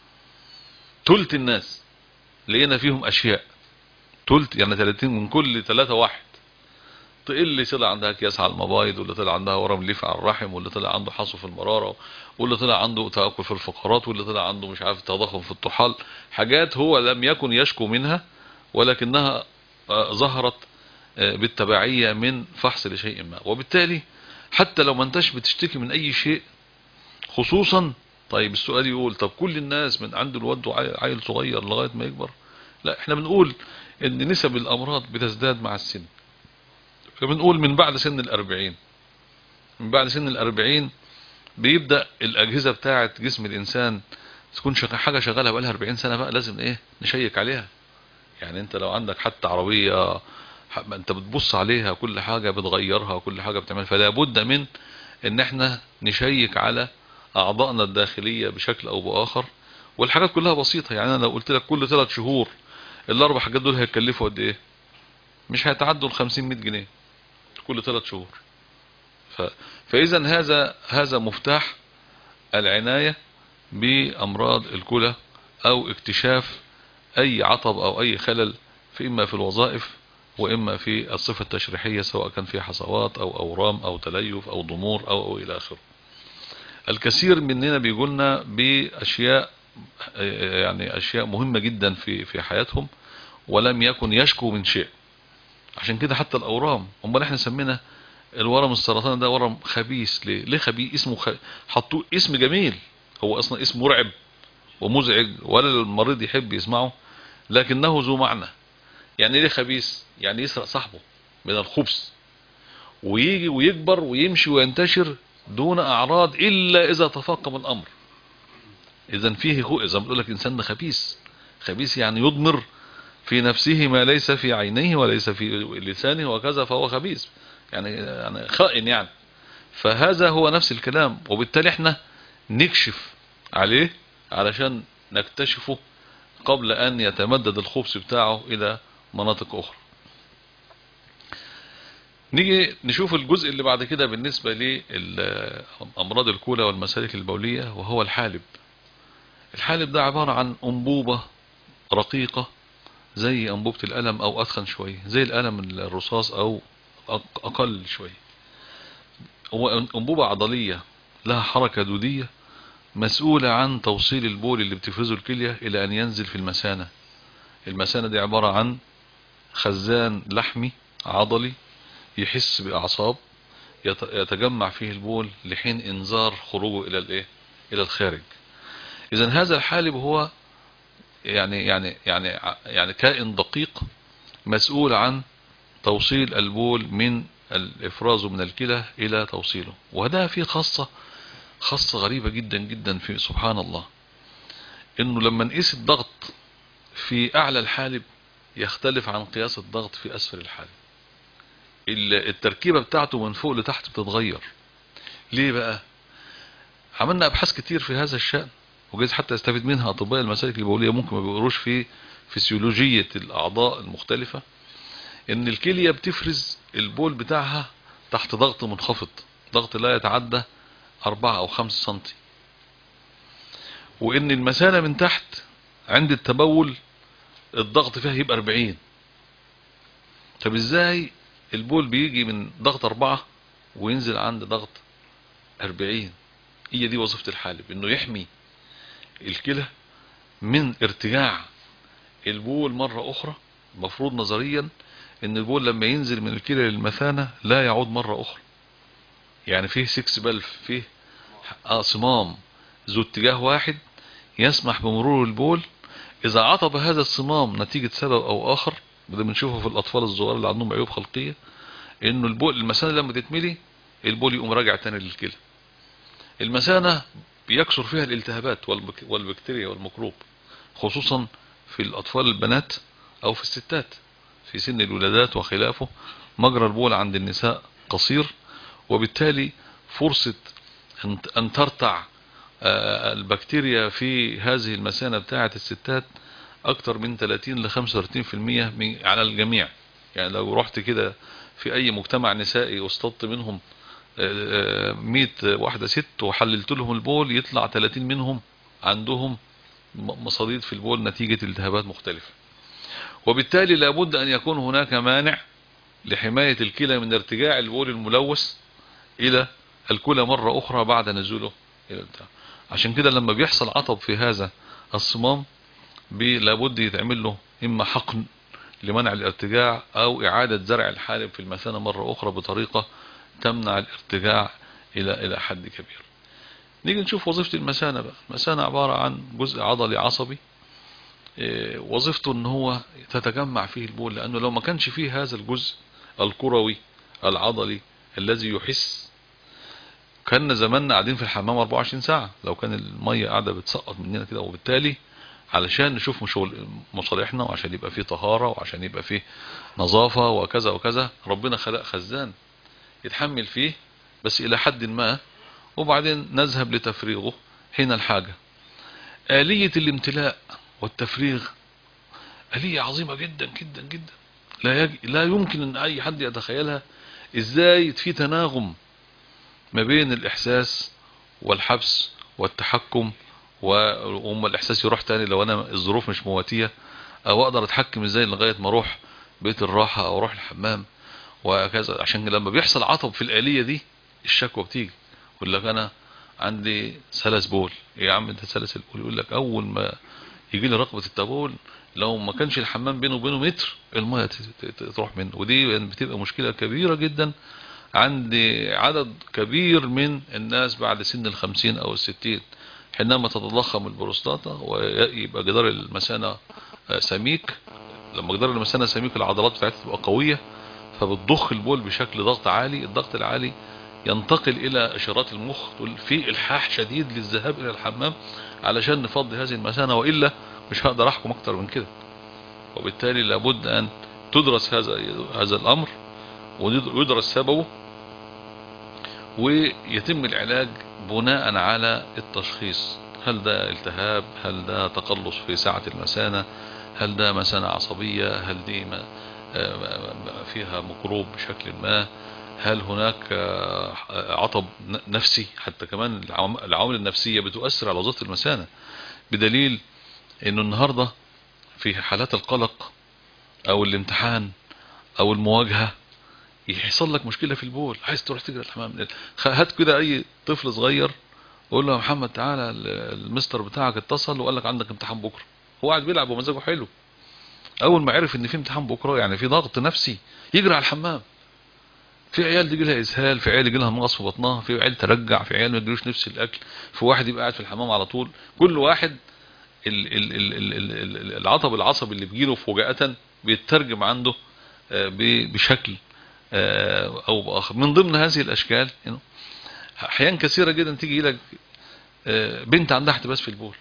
Speaker 2: تلت الناس لقينا فيهم اشياء، تلت يعني ثلاثين من كل ثلاثة واحد. اللي طلع عندها كياس على المبايض، واللي طلع عندها ورم ليف على الرحم، واللي طلع عنده حصو في المرارة، واللي طلع عنده تآكل في الفقرات، واللي طلع عنده مش عارف تضخم في الطحال. حاجات هو لم يكن يشكو منها ولكنها ظهرت بالتبعية من فحص لشيء ما. وبالتالي حتى لو ما انتش بتشتكي من اي شيء خصوصا، طيب السؤال يقول طب كل الناس من عنده الواد عيل صغير لغاية ما يكبر؟ لا، احنا بنقول ان نسب الامراض بتزداد مع السن. فبنقول من بعد سن الاربعين، من بعد سن الاربعين بيبدأ الاجهزة بتاعة جسم الانسان تكون شغال حاجة شغالها بقالها اربعين سنة، بقى لازم ايه نشيك عليها. يعني انت لو عندك حتى عربية انت بتبص عليها كل حاجة بتغيرها كل حاجة بتعمل، فلا بد من ان احنا نشيك على اعضائنا الداخلية بشكل او باخر. والحاجات كلها بسيطة. يعني انا لو قلت لك كل ثلاث شهور الاربع حاجات دول هيكلفوا قد ايه؟ مش هيتعدوا ال خمسين مية جنيه كل ثلاث شهور. ف... فاذا هذا هذا مفتاح العناية بامراض الكلى او اكتشاف اي عطب او اي خلل في اما في الوظائف واما في الصفة التشريحية، سواء كان في حصوات او اورام او تليف او ضمور او, أو الى اخره. الكثير مننا بيقولنا باشياء يعني اشياء مهمة جدا في في حياتهم ولم يكن يشكو من شيء. عشان كده حتى الاورام، امال احنا سمينا الورم السرطان ده ورم خبيث ليه؟ ليه خبيث؟ اسمه خ... حطوه اسم جميل، هو اصلا اسم مرعب ومزعج ولا المريض يحب يسمعه، لكنه ذو معنى. يعني ليه خبيث؟ يعني يسرق صاحبه من الخبث ويجي ويكبر ويمشي وينتشر دون اعراض الا اذا تفاقم الامر. اذا فيه خو... اذا بقول لك انسان ده خبيث، خبيث يعني يضمر في نفسه ما ليس في عينيه وليس في لسانه وكذا، فهو خبيث يعني يعني خائن يعني. فهذا هو نفس الكلام. وبالتالي احنا نكشف عليه علشان نكتشفه قبل ان يتمدد الخبث بتاعه الى مناطق اخرى. نيجي نشوف الجزء اللي بعد كده بالنسبة لأمراض الكلى والمسالك البولية، وهو الحالب. الحالب ده عبارة عن أنبوبة رقيقة زي أنبوبة القلم أو أثخن شوية، زي القلم الرصاص أو أقل شوية. هو أنبوبة عضلية لها حركة دودية مسؤولة عن توصيل البول اللي بتفرزه الكلية إلى أن ينزل في المثانة. المثانة دي عبارة عن خزان لحمي عضلي يحس بأعصاب يتجمع فيه البول لحين انذار خروجه إلى الإيه؟ إلى الخارج. إذن هذا الحالب هو يعني يعني يعني يعني كائن دقيق مسؤول عن توصيل البول من الافراز من الكلى الى توصيله. وده فيه خاصة خاصة غريبة جدا جدا في سبحان الله، انه لما نقيس الضغط في اعلى الحالب يختلف عن قياس الضغط في اسفل الحالب. التركيبة بتاعته من فوق لتحت بتتغير. ليه بقى؟ عملنا ابحاث كتير في هذا الشأن، وجايز حتى يستفيد منها اطباء المسالك البولية، ممكن ما بيقروش في فسيولوجية الاعضاء المختلفة، ان الكلية بتفرز البول بتاعها تحت ضغط منخفض، ضغط لا يتعدى اربعة او خمسة سنتي، وان المثانة من تحت عند التبول الضغط فيها يبقى اربعين. طب ازاي البول بيجي من ضغط اربعة وينزل عند ضغط اربعين؟ هي دي وظيفة الحالب، انه يحمي الكلى من ارتجاع البول مرة اخرى. مفروض نظريا ان البول لما ينزل من الكلى للمثانة لا يعود مرة اخرى. يعني فيه سكس بلف، فيه صمام ذو اتجاه واحد يسمح بمرور البول. اذا عطب هذا الصمام نتيجة سبب او اخر، وده بنشوفه في الاطفال الصغار اللي عندهم عيوب خلقية، انه البول المثانة لما تتملي البول يقوم راجع تاني للكلى. المثانة بيكثر فيها الالتهابات والبكتيريا والميكروب، خصوصا في الاطفال البنات او في الستات في سن الولادات وخلافه. مجرى البول عند النساء قصير، وبالتالي فرصة ان ترتع البكتيريا في هذه المثانة بتاعة الستات اكتر من ثلاثين ل خمسة وثلاثين بالمية من على الجميع. يعني لو رحت كده في اي مجتمع نسائي واصطدت منهم مية واحدة ست وحللت لهم البول، يطلع ثلاثين منهم عندهم مصاديد في البول نتيجة التهابات مختلفة. وبالتالي لابد ان يكون هناك مانع لحماية الكلى من ارتجاع البول الملوث الى الكلى مرة اخرى بعد نزوله الى البتاع. عشان كده لما بيحصل عطب في هذا الصمام لابد يتعمل له اما حقن لمنع الارتجاع او اعادة زرع الحالب في المثانة مرة اخرى بطريقة تمنع الارتجاع الى الى حد كبير. نيجي نشوف وظيفة المثانة بقى. المثانة عبارة عن جزء عضلي عصبي، وظيفته ان هو تتجمع فيه البول، لانه لو ما كانش فيه هذا الجزء الكروي العضلي الذي يحس، كان زماننا قاعدين في الحمام اربعة وعشرين ساعة لو كان المية قاعدة بتسقط مننا كده. وبالتالي علشان نشوف مصالحنا، وعشان يبقى فيه طهارة، وعشان يبقى فيه نظافة وكذا وكذا، ربنا خلق خزان يتحمل فيه بس الى حد ما، وبعدين نذهب لتفريغه حين الحاجة. آلية الامتلاء والتفريغ آلية عظيمة جدا جدا جدا، لا, يج... لا يمكن ان اي حد يتخيلها. ازاي في تناغم ما بين الاحساس والحبس والتحكم، وام الاحساس يروح تاني لو انا الظروف مش مواتية، او اقدر اتحكم ازاي لغاية ما اروح بيت الراحة او اروح الحمام وكذا. عشان لما بيحصل عطب في الآلية دي الشكوى بتيجي، يقول لك انا عندي سلس بول. ايه يا عم انت سلس البول؟ يقول لك اول ما يجي لي رغبة التبول لو ما كانش الحمام بينه وبينه متر المية تروح منه. ودي بتبقى مشكلة كبيرة جدا عند عدد كبير من الناس بعد سن الخمسين او الستين، حينما تتضخم البروستاتا ويبقى جدار المثانة سميك. لما جدار المثانة سميك العضلات بتاعتها تبقى قوية، فبتضخ البول بشكل ضغط عالي. الضغط العالي ينتقل الى اشارات المخ تقول في الحاح شديد للذهاب الى الحمام علشان نفضي هذه المثانة، وإلا مش هقدر احكم اكتر من كده. وبالتالي لابد ان تدرس هذا هذا الامر ويدرس سببه، ويتم العلاج بناء على التشخيص. هل ده التهاب؟ هل ده تقلص في سعة المثانة؟ هل ده مثانة عصبية؟ هل دي فيها ميكروب بشكل ما؟ هل هناك عطب نفسي؟ حتى كمان العوامل النفسية بتؤثر على وظيفة المثانة، بدليل انه النهاردة في حالات القلق او الامتحان او المواجهة يحصل لك مشكلة في البول، عايز تروح تجري الحمام. هات كده اي طفل صغير قول له يا محمد تعالى المستر بتاعك اتصل وقال لك عندك امتحان بكرة، هو قاعد بيلعب ومزاجه حلو، اول ما عرف ان في امتحان بكرة يعني في ضغط نفسي يجري على الحمام. في عيال تيجي لها اسهال، في عيال يجي لها مغص في بطنها، في عيال ترجع، في عيال ما يجيلوش نفس الاكل، في واحد يبقى قاعد في الحمام على طول. كل واحد ال ال ال ال ال العطب العصبي اللي بيجيله فجأة بيترجم عنده بشكل او باخر. من ضمن هذه الاشكال انه احيان كثيره جدا تيجي لك بنت عندها احتباس في البول،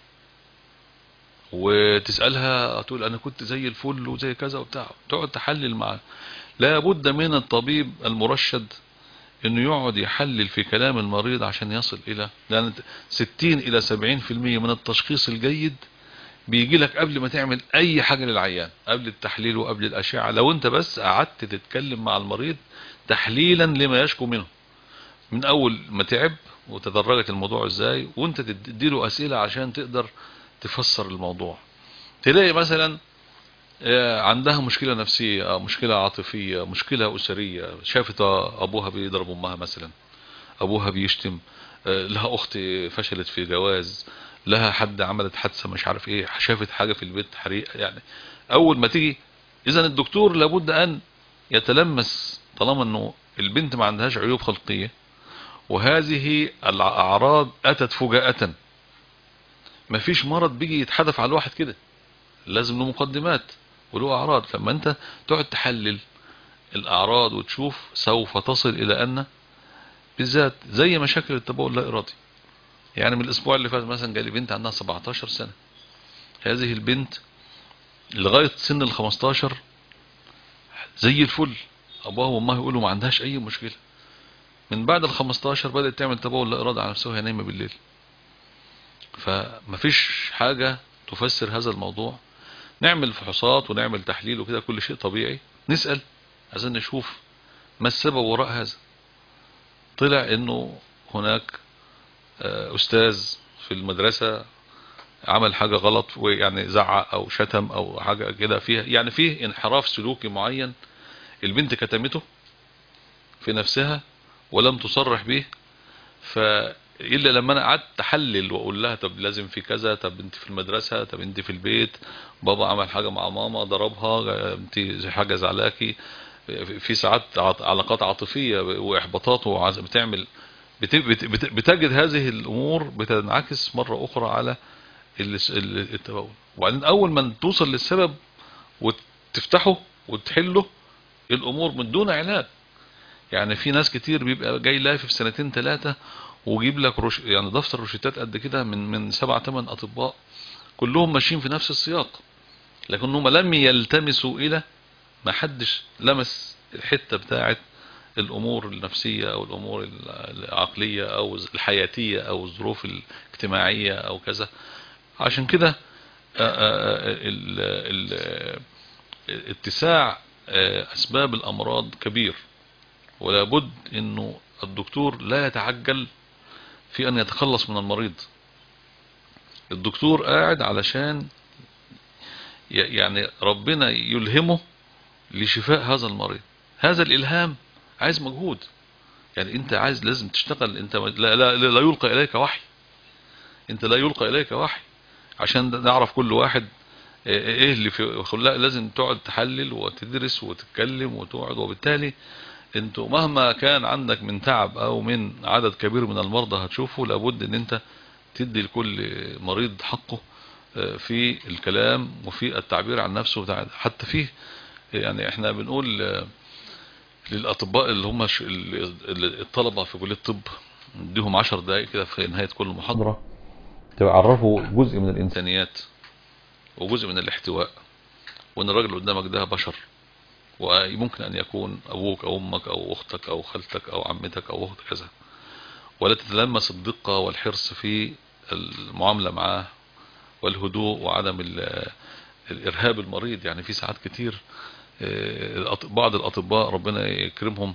Speaker 2: وتسالها تقول انا كنت زي الفل وزي كذا وبتاع، تقعد تحلل معاه. لا بد من الطبيب المرشد انه يقعد يحلل في كلام المريض عشان يصل الى، لان ستين الى سبعين في المية من التشخيص الجيد بيجي لك قبل ما تعمل اي حاجة للعيان، قبل التحليل وقبل الاشعة. لو انت بس قعدت تتكلم مع المريض تحليلا لما يشكو منه من اول ما تعب وتدرجت الموضوع ازاي، وانت تديله اسئلة عشان تقدر تفسر الموضوع. تلاقي مثلا عندها مشكلة نفسية، مشكلة عاطفية، مشكلة أسرية، شافت أبوها بيضرب أمها مثلا، أبوها بيشتم، لها أخت فشلت في جواز، لها حد عملت حادثة مش عارف إيه، شافت حاجة في البيت حريق. يعني أول ما تيجي إذن الدكتور لابد أن يتلمس، طالما أنه البنت ما عندهاش عيوب خلقية وهذه الأعراض أتت فجاءة، مفيش مرض بيجي يتحدث على الواحد كده، لازم له مقدمات وله أعراض. لما أنت تقعد تحلل الأعراض وتشوف سوف تصل إلى أن بالذات زي مشاكل التبول اللا إرادي. يعني من الأسبوع اللي فات مثلا جالي بنت عندها سبعتاشر سنة، هذه البنت لغاية سن ال خمستاشر زي الفل، أبوها وأمها يقولوا ما عندهاش أي مشكلة. من بعد ال خمستاشر بدأت تعمل تبول لا إرادي على نفسها وهي نايمة بالليل. فمفيش حاجة تفسر هذا الموضوع. نعمل فحوصات ونعمل تحليل وكده، كل شيء طبيعي، نسأل عشان نشوف ما السبب وراء هذا. طلع انه هناك استاذ في المدرسة عمل حاجة غلط، ويعني زعق او شتم او حاجة كده فيها، يعني فيه انحراف سلوكي معين البنت كتمته في نفسها ولم تصرح به. فإلا لما انا قعدت احلل واقول لها طب لازم في كذا، طب انت في المدرسة، طب انت في البيت، بابا عمل حاجة مع ماما ضربها، انت حاجة زعلاكي، في ساعات علاقات عاطفية واحباطات بتعمل، بتجد هذه الامور بتنعكس مرة اخرى على التبول. وبعدين اول ما توصل للسبب وتفتحه وتحله الامور من دون علاج. يعني في ناس كتير بيبقى جاي لافف في سنتين ثلاثة ويجيب لك روش، يعني دفتر روشتات قد كده من من سبع ثمان اطباء كلهم ماشيين في نفس السياق، لكنهم لم يلتمسوا الى، ما حدش لمس الحتة بتاعت الامور النفسية او الامور العقلية او الحياتية او الظروف الاجتماعية او كذا. عشان كده اتساع اسباب الامراض كبير، ولا بد انه الدكتور لا يتعجل في ان يتخلص من المريض. الدكتور قاعد علشان يعني ربنا يلهمه لشفاء هذا المريض. هذا الالهام عايز مجهود، يعني انت عايز لازم تشتغل، انت لا, لا, لا يلقى اليك وحي، انت لا يلقى اليك وحي عشان نعرف كل واحد ايه اللي في. لا لازم تقعد تحلل وتدرس وتتكلم وتقعد. وبالتالي انتوا مهما كان عندك من تعب او من عدد كبير من المرضى هتشوفوا لابد ان انت تدي لكل مريض حقه في الكلام وفي التعبير عن نفسه. حتى فيه يعني احنا بنقول للاطباء اللي هم الطلبة في كلية الطب، نديهم عشر دقائق كده في نهاية كل محاضرة تعرفوا جزء من الانسانيات وجزء من الاحتواء، وان الراجل اللي قدامك ده بشر، وممكن ان يكون ابوك او امك او اختك او خالتك او عمتك او اخت كذا، ولا تتلمس الدقة والحرص في المعاملة معاه والهدوء وعدم الارهاب المريض. يعني في ساعات كتير بعض الاطباء ربنا يكرمهم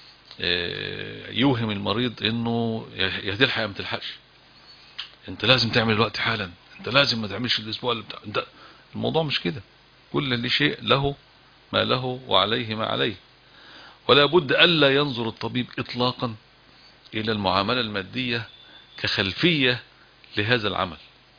Speaker 2: يوهم المريض انه يا تلحق يا ما تلحقش، انت لازم تعمل الوقت حالا، انت لازم ما تعملش الاسبوع اللي بتاع انت. الموضوع مش كده، كل شيء له ما له وعليه ما عليه. ولا بد الا ينظر الطبيب اطلاقا الى المعاملة المادية كخلفية لهذا العمل.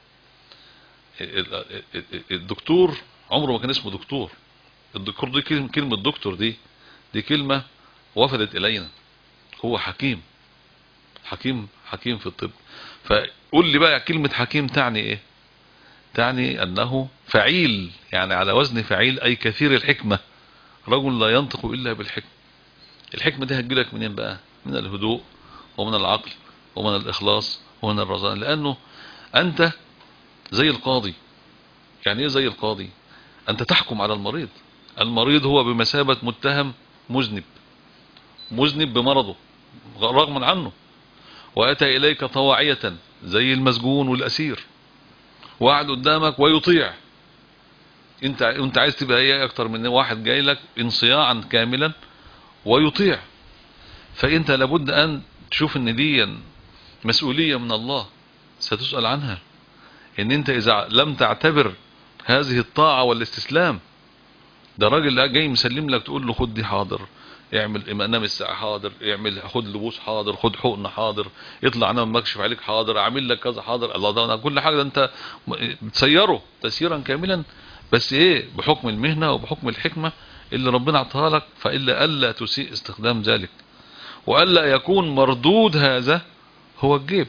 Speaker 2: الدكتور عمره ما كان اسمه دكتور. الدكتور دي كلمة دكتور دي دي كلمة وفدت الينا. هو حكيم، حكيم حكيم في الطب. فقول لي بقى كلمة حكيم تعني ايه؟ تعني أنه فعيل، يعني على وزن فعيل، أي كثير الحكمة، رجل لا ينطق إلا بالحكمة. الحكمة دي هتجيلك منين بقى؟ من الهدوء ومن العقل ومن الإخلاص ومن الرزان، لأنه أنت زي القاضي. يعني إيه زي القاضي؟ أنت تحكم على المريض. المريض هو بمثابة متهم مذنب، مذنب بمرضه رغما عنه، وأتى إليك طواعية زي المسجون والأسير، وقعد قدامك ويطيع. انت انت عايز تبقى ايه اكتر من واحد جاي لك انصياعا كاملا ويطيع؟ فانت لابد ان تشوف ان دي مسؤولية من الله ستسأل عنها، ان انت اذا لم تعتبر هذه الطاعة والاستسلام، ده راجل جاي مسلم لك تقول له خد دي حاضر، اعمل نام الساعة حاضر، اعمل خد لبوس حاضر، خد حقن حاضر، اطلع انا مكشف عليك حاضر، اعمل لك كذا حاضر، الله ده كل حاجة ده انت بتسيره تسييرا كاملا، بس ايه؟ بحكم المهنة وبحكم الحكمة اللي ربنا اعطاها لك، فإلا ألا تسيء استخدام ذلك، وألا يكون مردود هذا هو الجيب.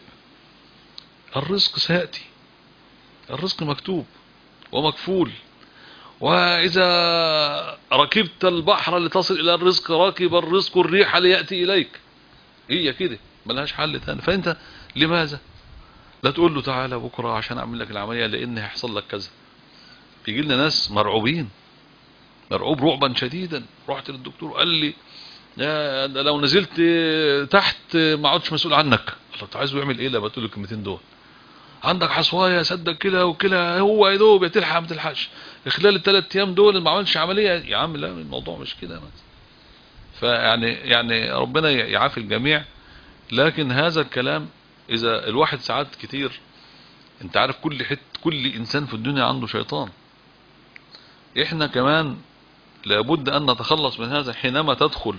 Speaker 2: الرزق سيأتي، الرزق مكتوب ومكفول. وإذا ركبت البحر لتصل إلى الرزق راكب الرزق الريح ليأتي إليك. هي كده ملهاش حل تاني. فأنت لماذا لا تقول له تعالى بكرة عشان أعمل لك العملية لأن هيحصل لك كذا؟ بيجي لنا ناس مرعوبين، مرعوب رعبا شديدا. رحت للدكتور قال لي يا لو نزلت تحت ما عدتش مسؤول عنك. الله، انت عايزه يعمل ايه لما تقول له الكلمتين دول؟ عندك حصوايه سدك كده وكده، هو يا دوب تلحق ما تلحقش خلال الثلاث ايام دول ما عملش عمليه. يا عم لا، الموضوع مش كده. فيعني يعني ربنا يعافي الجميع. لكن هذا الكلام اذا الواحد ساعات كتير، انت عارف كل حت كل انسان في الدنيا عنده شيطان. احنا كمان لابد ان نتخلص من هذا. حينما تدخل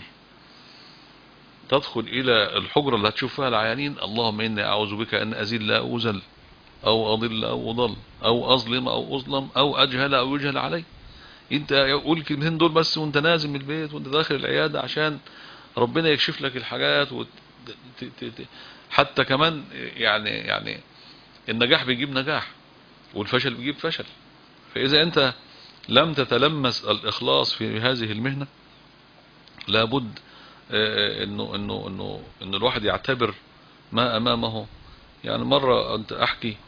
Speaker 2: تدخل الى الحجرة اللي هتشوف فيها العيانين، اللهم اني اعوذ بك ان ازل لا اوزل، او اضل او اضل، او اظلم او اظلم، او اجهل او يجهل علي. انت قول الكلمتين دول بس وانت نازل من البيت وانت داخل العيادة، عشان ربنا يكشف لك الحاجات وت... ت... ت... ت... حتى كمان يعني يعني النجاح بيجيب نجاح والفشل بيجيب فشل. فاذا انت لم تتلمس الاخلاص في هذه المهنة، لابد انه انه انه ان الواحد يعتبر ما امامه. يعني مرة انت احكي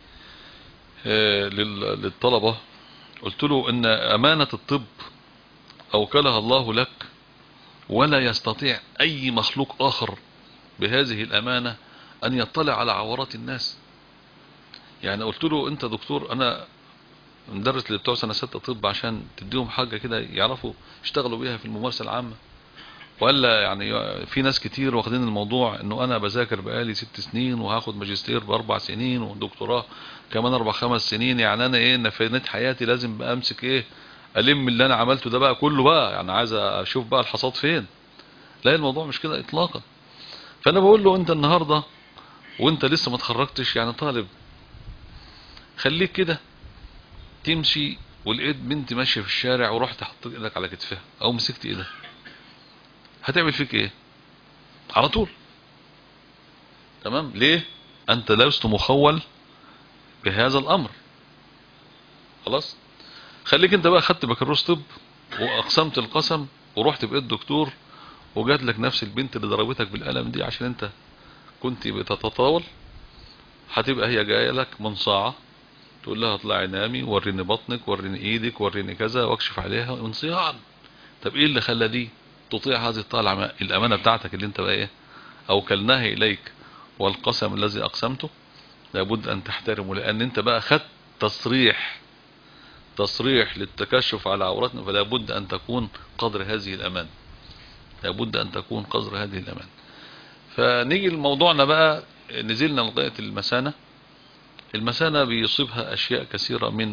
Speaker 2: للطلبة، قلت له ان امانة الطب اوكلها الله لك، ولا يستطيع اي مخلوق اخر بهذه الامانة ان يطلع على عورات الناس. يعني قلت له انت دكتور، انا مدرس اللي بتوع سنة ستة طب عشان تديهم حاجة كده يعرفوا يشتغلوا بيها في الممارسة العامة، ولا يعني في ناس كتير واخدين الموضوع انه انا بذاكر بقالي ست سنين وهاخد ماجستير باربع سنين ودكتوراه كمان اربع خمس سنين، يعني انا ايه نفيت حياتي لازم بقى امسك ايه الم اللي انا عملته ده بقى كله بقى، يعني عايز اشوف بقى الحصاد فين. لا، الموضوع مش كده اطلاقا. فانا بقول له انت النهاردة وانت لسه ما اتخرجتش، يعني طالب، خليك كده تمشي ولقيت بنت ماشية في الشارع ورحت حطيت ايدك على كتفها او مسكت ايدها، هتعمل فيك ايه؟ على طول. تمام؟ ليه؟ انت لست مخول بهذا الامر. خلاص، خليك انت بقى خدت بكالوريوس طب واقسمت القسم ورحت بقيت دكتور، وجات لك نفس البنت اللي ضربتك بالقلم دي عشان انت كنت بتتطاول، هتبقى هي جايه لك منصاعه تقول لها اطلعي نامي، وريني بطنك، وريني ايدك، وريني كذا، واكشف عليها منصيعا. طب ايه اللي خلى دي تطيع هذه الطالعه الامانه بتاعتك اللي انت بقى ايه اوكلناها اليك، والقسم الذي اقسمته لابد ان تحترمه، لان انت بقى خدت تصريح تصريح للتكشف على عوراتنا، فلا بد ان تكون قدر هذه الامان، لابد ان تكون قدر هذه الامان. فنيجي لموضوعنا بقى. نزلنا لغايه المثانه. المثانه بيصيبها اشياء كثيره من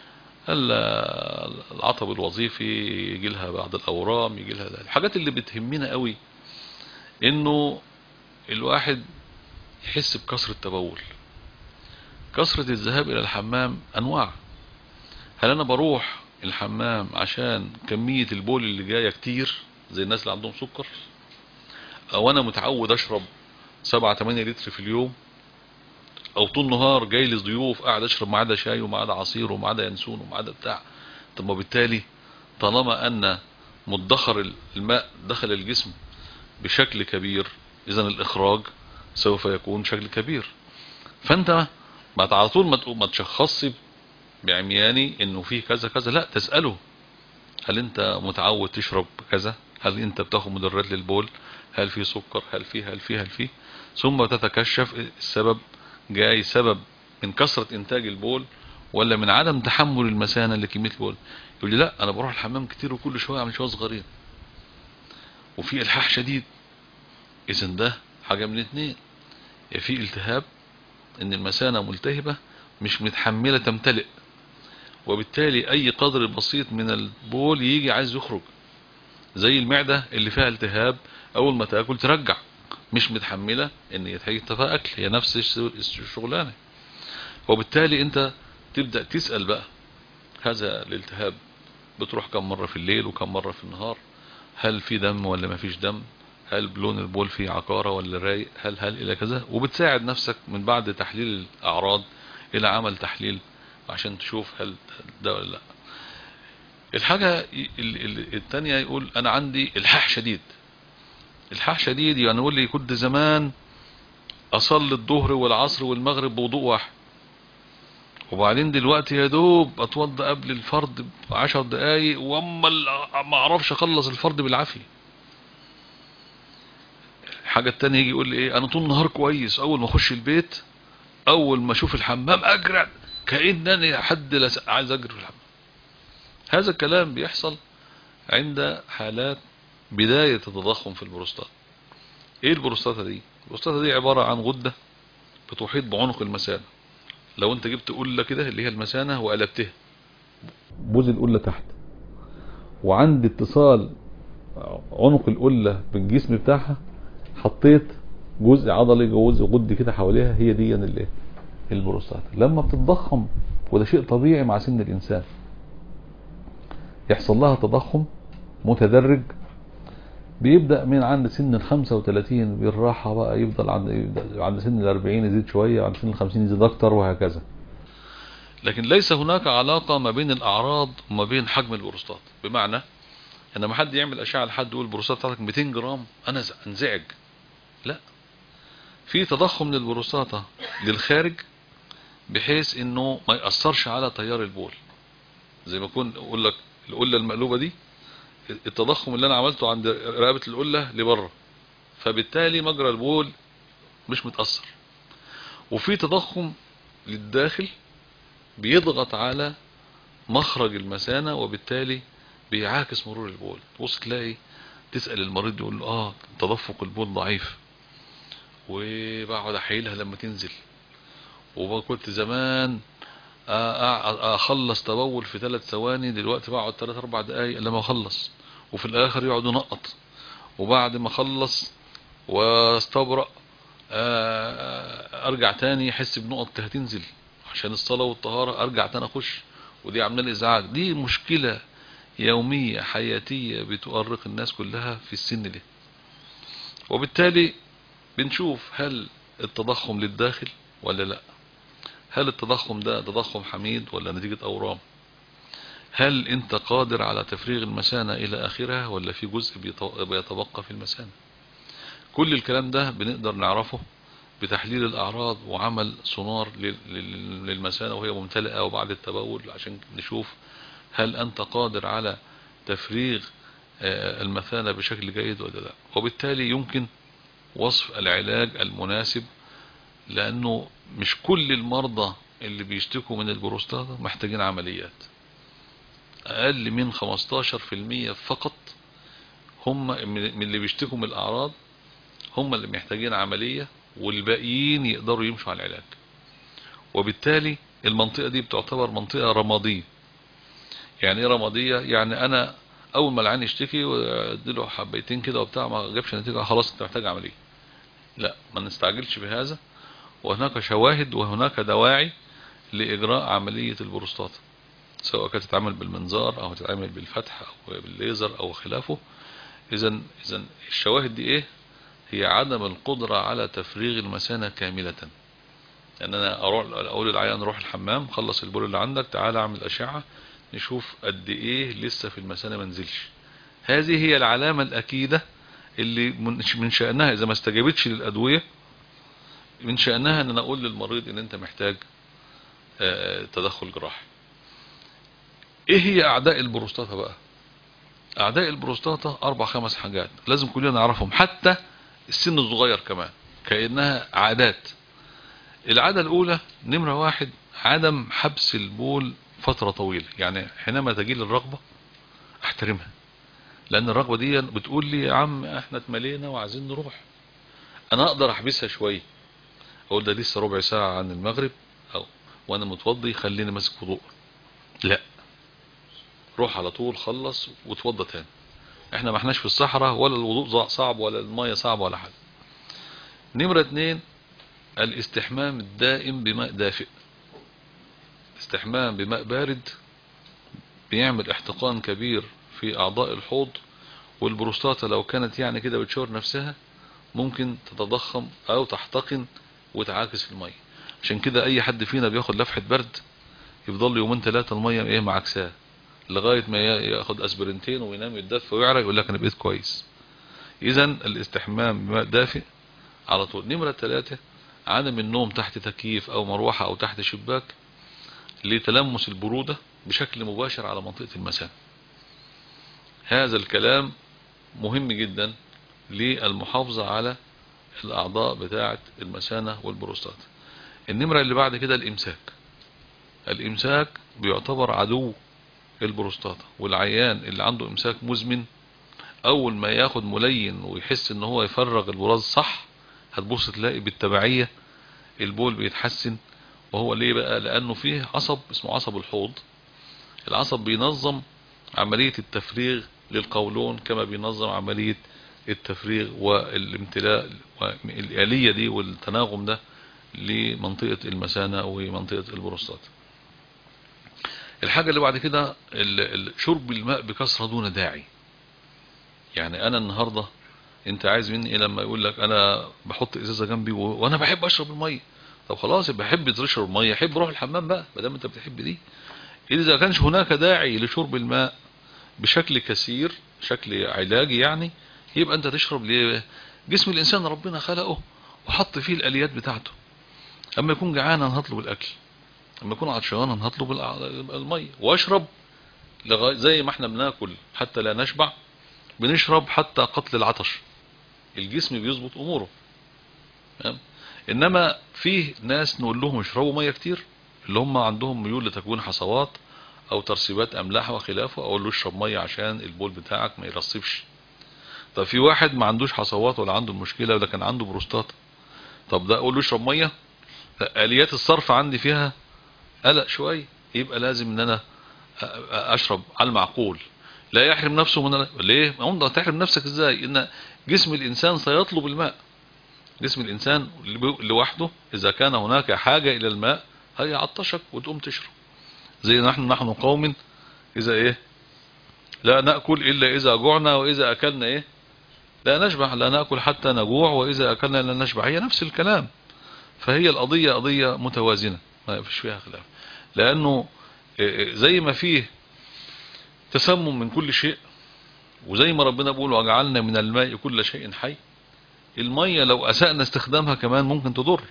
Speaker 2: العطب الوظيفي، يجي لها بعض الاورام، يجي لها الحاجات اللي بتهمنا قوي، انه الواحد يحس بكثرة تبول. كثرة الذهاب الى الحمام انواع. هل انا بروح الحمام عشان كمية البول اللي جاية كتير زي الناس اللي عندهم سكر، او انا متعود اشرب سبعة تمانية لتر في اليوم، او طول النهار جاي لي ضيوف قاعد اشرب ما عدا شاي وما عدا عصير وما عدا ينسون وما عدا بتاع. طب وبالتالي طالما ان مدخر الماء دخل الجسم بشكل كبير، اذا الاخراج سوف يكون بشكل كبير. فانت بعد على طول ما تقوم ما تشخصش بعمياني انه فيه كذا كذا، لا، تسأله هل انت متعود تشرب كذا؟ هل انت بتاخد مدرات للبول؟ هل في سكر؟ هل في هل في هل في ثم تتكشف السبب جاي سبب من كثرة انتاج البول ولا من عدم تحمل المثانة لكمية البول. يقول لي لا انا بروح الحمام كتير وكل شوية اعمل شوية صغيرين وفي الحاح شديد. اذا ده حاجة من اتنين، يا في التهاب ان المثانة ملتهبة مش متحملة تمتلئ، وبالتالي اي قدر بسيط من البول يجي عايز يخرج، زي المعدة اللي فيها التهاب اول ما تاكل ترجع، مش متحملة ان يتحيط فيها اكل، هي نفس الشغلانة. وبالتالي انت تبدأ تسأل بقى هذا الالتهاب بتروح كم مرة في الليل وكم مرة في النهار؟ هل في دم ولا ما فيش دم؟ هل بلون البول فيه عقارة ولا رايق؟ هل هل الى كذا. وبتساعد نفسك من بعد تحليل الاعراض الى عمل تحليل عشان تشوف هل ده ولا لا. الحاجة التانية يقول انا عندي الحاح شديد. الحاح شديد يعني يقول لي كنت زمان اصلي الظهر والعصر والمغرب بوضوء واحد، وبعدين دلوقتي يا دوب اتوضى قبل الفرض بعشر دقايق واما ما اعرفش اخلص الفرض بالعافية. الحاجة التانية يجي يقول لي ايه، انا طول النهار كويس، اول ما اخش البيت اول ما اشوف الحمام اجرع كأنني حد عايز اجري في الحمام. هذا الكلام بيحصل عند حالات بداية التضخم في البروستات. ايه البروستاتا دي؟ البروستاتا دي عبارة عن غدة بتحيط بعنق المثانة. لو انت جبت قلة كده اللي هي المثانة وقلبتها بوز القلة تحت، وعند اتصال عنق القلة بالجسم بتاعها حطيت جزء عضلي جزء غدي كده حواليها، هي دي الايه البروستاتا. لما بتتضخم وده شيء طبيعي مع سن الانسان يحصل لها تضخم متدرج، بيبدأ من عند سن ال خمسة وثلاثين بالراحة بقى يفضل عند يبدأ عند سن ال أربعين يزيد شوية، عند سن ال خمسين يزيد اكتر وهكذا. لكن ليس هناك علاقة ما بين الاعراض وما بين حجم البروستات. بمعنى ان لما حد يعمل اشعة لحد يقول البروستات بتاعتك مئتين جرام انا انزعج، لا، في تضخم للبروستاتا للخارج بحيث انه ما يأثرش على تيار البول. زي ما اكون اقول لك القلة المقلوبة دي التضخم اللي انا عملته عند رقبة القلة لبره، فبالتالي مجرى البول مش متأثر. وفي تضخم للداخل بيضغط على مخرج المثانة وبالتالي بيعاكس مرور البول. تبص تلاقي تسأل المريض يقول له اه تدفق البول ضعيف وبقعد احيلها لما تنزل، وكنت زمان اخلص تبول في ثلاث ثواني دلوقتي بقعد ثلاث اربع دقايق لما اخلص، وفي الاخر يقعد ينقط، وبعد ما اخلص واستبرأ ارجع تاني يحس بنقط هتنزل عشان الصلاة والطهارة، ارجع تاني اخش، ودي عامله لي ازعاج. دي مشكلة يومية حياتية بتؤرق الناس كلها في السن ده. وبالتالي بنشوف هل التضخم للداخل ولا لا، هل التضخم ده تضخم حميد ولا نتيجة اورام، هل انت قادر على تفريغ المثانة الى اخرها ولا في جزء بيتبقى في المثانة. كل الكلام ده بنقدر نعرفه بتحليل الاعراض وعمل سونار للمثانة وهي ممتلئة وبعد التبول عشان نشوف هل انت قادر على تفريغ المثانة بشكل جيد ولا لا. وبالتالي يمكن وصف العلاج المناسب، لانه مش كل المرضى اللي بيشتكوا من البروستاتا محتاجين عمليات. اقل من خمستاشر في المية فقط هم من اللي بيشتكوا من الاعراض هم اللي محتاجين عملية، والباقيين يقدروا يمشوا على العلاج. وبالتالي المنطقة دي بتعتبر منطقة رمادية. يعني ايه رمادية؟ يعني انا اول ما العين يشتكي واديله حبيتين كده وبتاع ما جابش نتيجة خلاص انت محتاج عملية، لا، ما نستعجلش بهذا. وهناك شواهد وهناك دواعي لاجراء عملية البروستاتا، سواء كانت تتعمل بالمنظار او تتعمل بالفتح او بالليزر او خلافه. اذا اذا الشواهد دي ايه؟ هي عدم القدرة على تفريغ المثانة كاملة، يعني انا اروح اقول للعيان روح الحمام، خلص البول اللي عندك، تعالى اعمل اشعة نشوف قد ايه لسه في المثانة ما نزلش. هذه هي العلامة الاكيدة اللي من شأنها اذا ما استجابتش للادوية، من شأنها ان انا اقول للمريض ان انت محتاج تدخل جراحي. ايه هي اعداء البروستاتا بقى؟ اعداء البروستاتا اربع خمس حاجات لازم كلنا نعرفهم، حتى السن الصغير كمان، كأنها عادات. العادة الاولى نمرة واحد عدم حبس البول فترة طويلة. يعني حينما تجيل الرغبة احترمها، لان الرغبة دي بتقول لي يا عم احنا اتملينا وعايزين نروح، انا اقدر احبسها شوية، اقول ده لسه ربع ساعة عن المغرب او وانا متوضي خليني ماسك وضوء. لا، روح على طول خلص وتوضى تاني. احنا ما احناش في الصحراء ولا الوضوء صعب ولا المية صعبة ولا حاجة. نمرة اتنين الاستحمام الدائم بماء دافئ. استحمام بماء بارد بيعمل احتقان كبير في اعضاء الحوض، والبروستاتا لو كانت يعني كده بتشور نفسها ممكن تتضخم او تحتقن وتعاكس المية. عشان كده اي حد فينا بياخد لفحة برد يفضل يومين ثلاثة المية ايه معكساه، لغاية ما ياخد اسبرنتين وينام يتدفى ويعرق يقول لك انا بقيت كويس. اذا الاستحمام بماء دافئ على طول. نمرة ثلاثة عدم النوم تحت تكييف او مروحة او تحت شباك لتلمس البرودة بشكل مباشر على منطقة المثانة. هذا الكلام مهم جدا للمحافظة على الاعضاء بتاعة المثانة والبروستاتا. النمرة اللي بعد كده الامساك. الامساك بيعتبر عدو البروستاتا، والعيان اللي عنده امساك مزمن اول ما ياخد ملين ويحس ان هو يفرغ البراز صح هتبص تلاقي بالتبعية البول بيتحسن. وهو ليه بقى؟ لانه فيه عصب اسمه عصب الحوض. العصب بينظم عملية التفريغ للقولون كما بينظم عملية التفريغ والامتلاء والآلية دي والتناغم ده لمنطقة المثانة ومنطقة البروستاتا. الحاجة اللي بعد كده شرب الماء بكثرة دون داعي. يعني انا النهاردة انت عايز مني ايه لما يقول لك انا بحط ازازة جنبي وانا بحب اشرب المية؟ طب خلاص يبقى حب تشرب المية، حب روح الحمام بقى ما دام انت بتحب دي. اذا كانش هناك داعي لشرب الماء بشكل كثير شكل علاجي يعني، يبقى انت تشرب ليه؟ جسم الانسان ربنا خلقه وحط فيه الاليات بتاعته. اما يكون جعان انا هطلب الاكل، اما يكون عطشان انا هطلب المية واشرب لغاية زي ما احنا بناكل حتى لا نشبع بنشرب حتى قتل العطش. الجسم بيظبط اموره. انما فيه ناس نقول لهم اشربوا مية كتير، اللي هم عندهم ميول لتكوين حصوات او ترسيبات املاح وخلافه، اقول له اشرب مية عشان البول بتاعك ما يرسبش. طب في واحد ما عندوش حصوات ولا عنده المشكلة ولا كان عنده بروستاتا، طب ده اقول له اشرب مية؟ لا، اليات الصرف عندي فيها قلق شوية، يبقى لازم ان انا اشرب على المعقول. لا يحرم نفسه من ليه؟ ما انت تحرم نفسك ازاي؟ ان جسم الانسان سيطلب الماء. جسم الانسان لوحده اذا كان هناك حاجة الى الماء هيعطشك وتقوم تشرب. زي نحن نحن قوم اذا ايه لا نأكل الا اذا جوعنا واذا اكلنا ايه لا نشبع. لا نأكل حتى نجوع واذا اكلنا لا نشبع. هي نفس الكلام. فهي القضية قضية متوازنة ما فيش فيها خلاف، لانه زي ما فيه تسمم من كل شيء، وزي ما ربنا بيقول وجعلنا من الماء كل شيء حي، المية لو اسأنا استخدامها كمان ممكن تضر.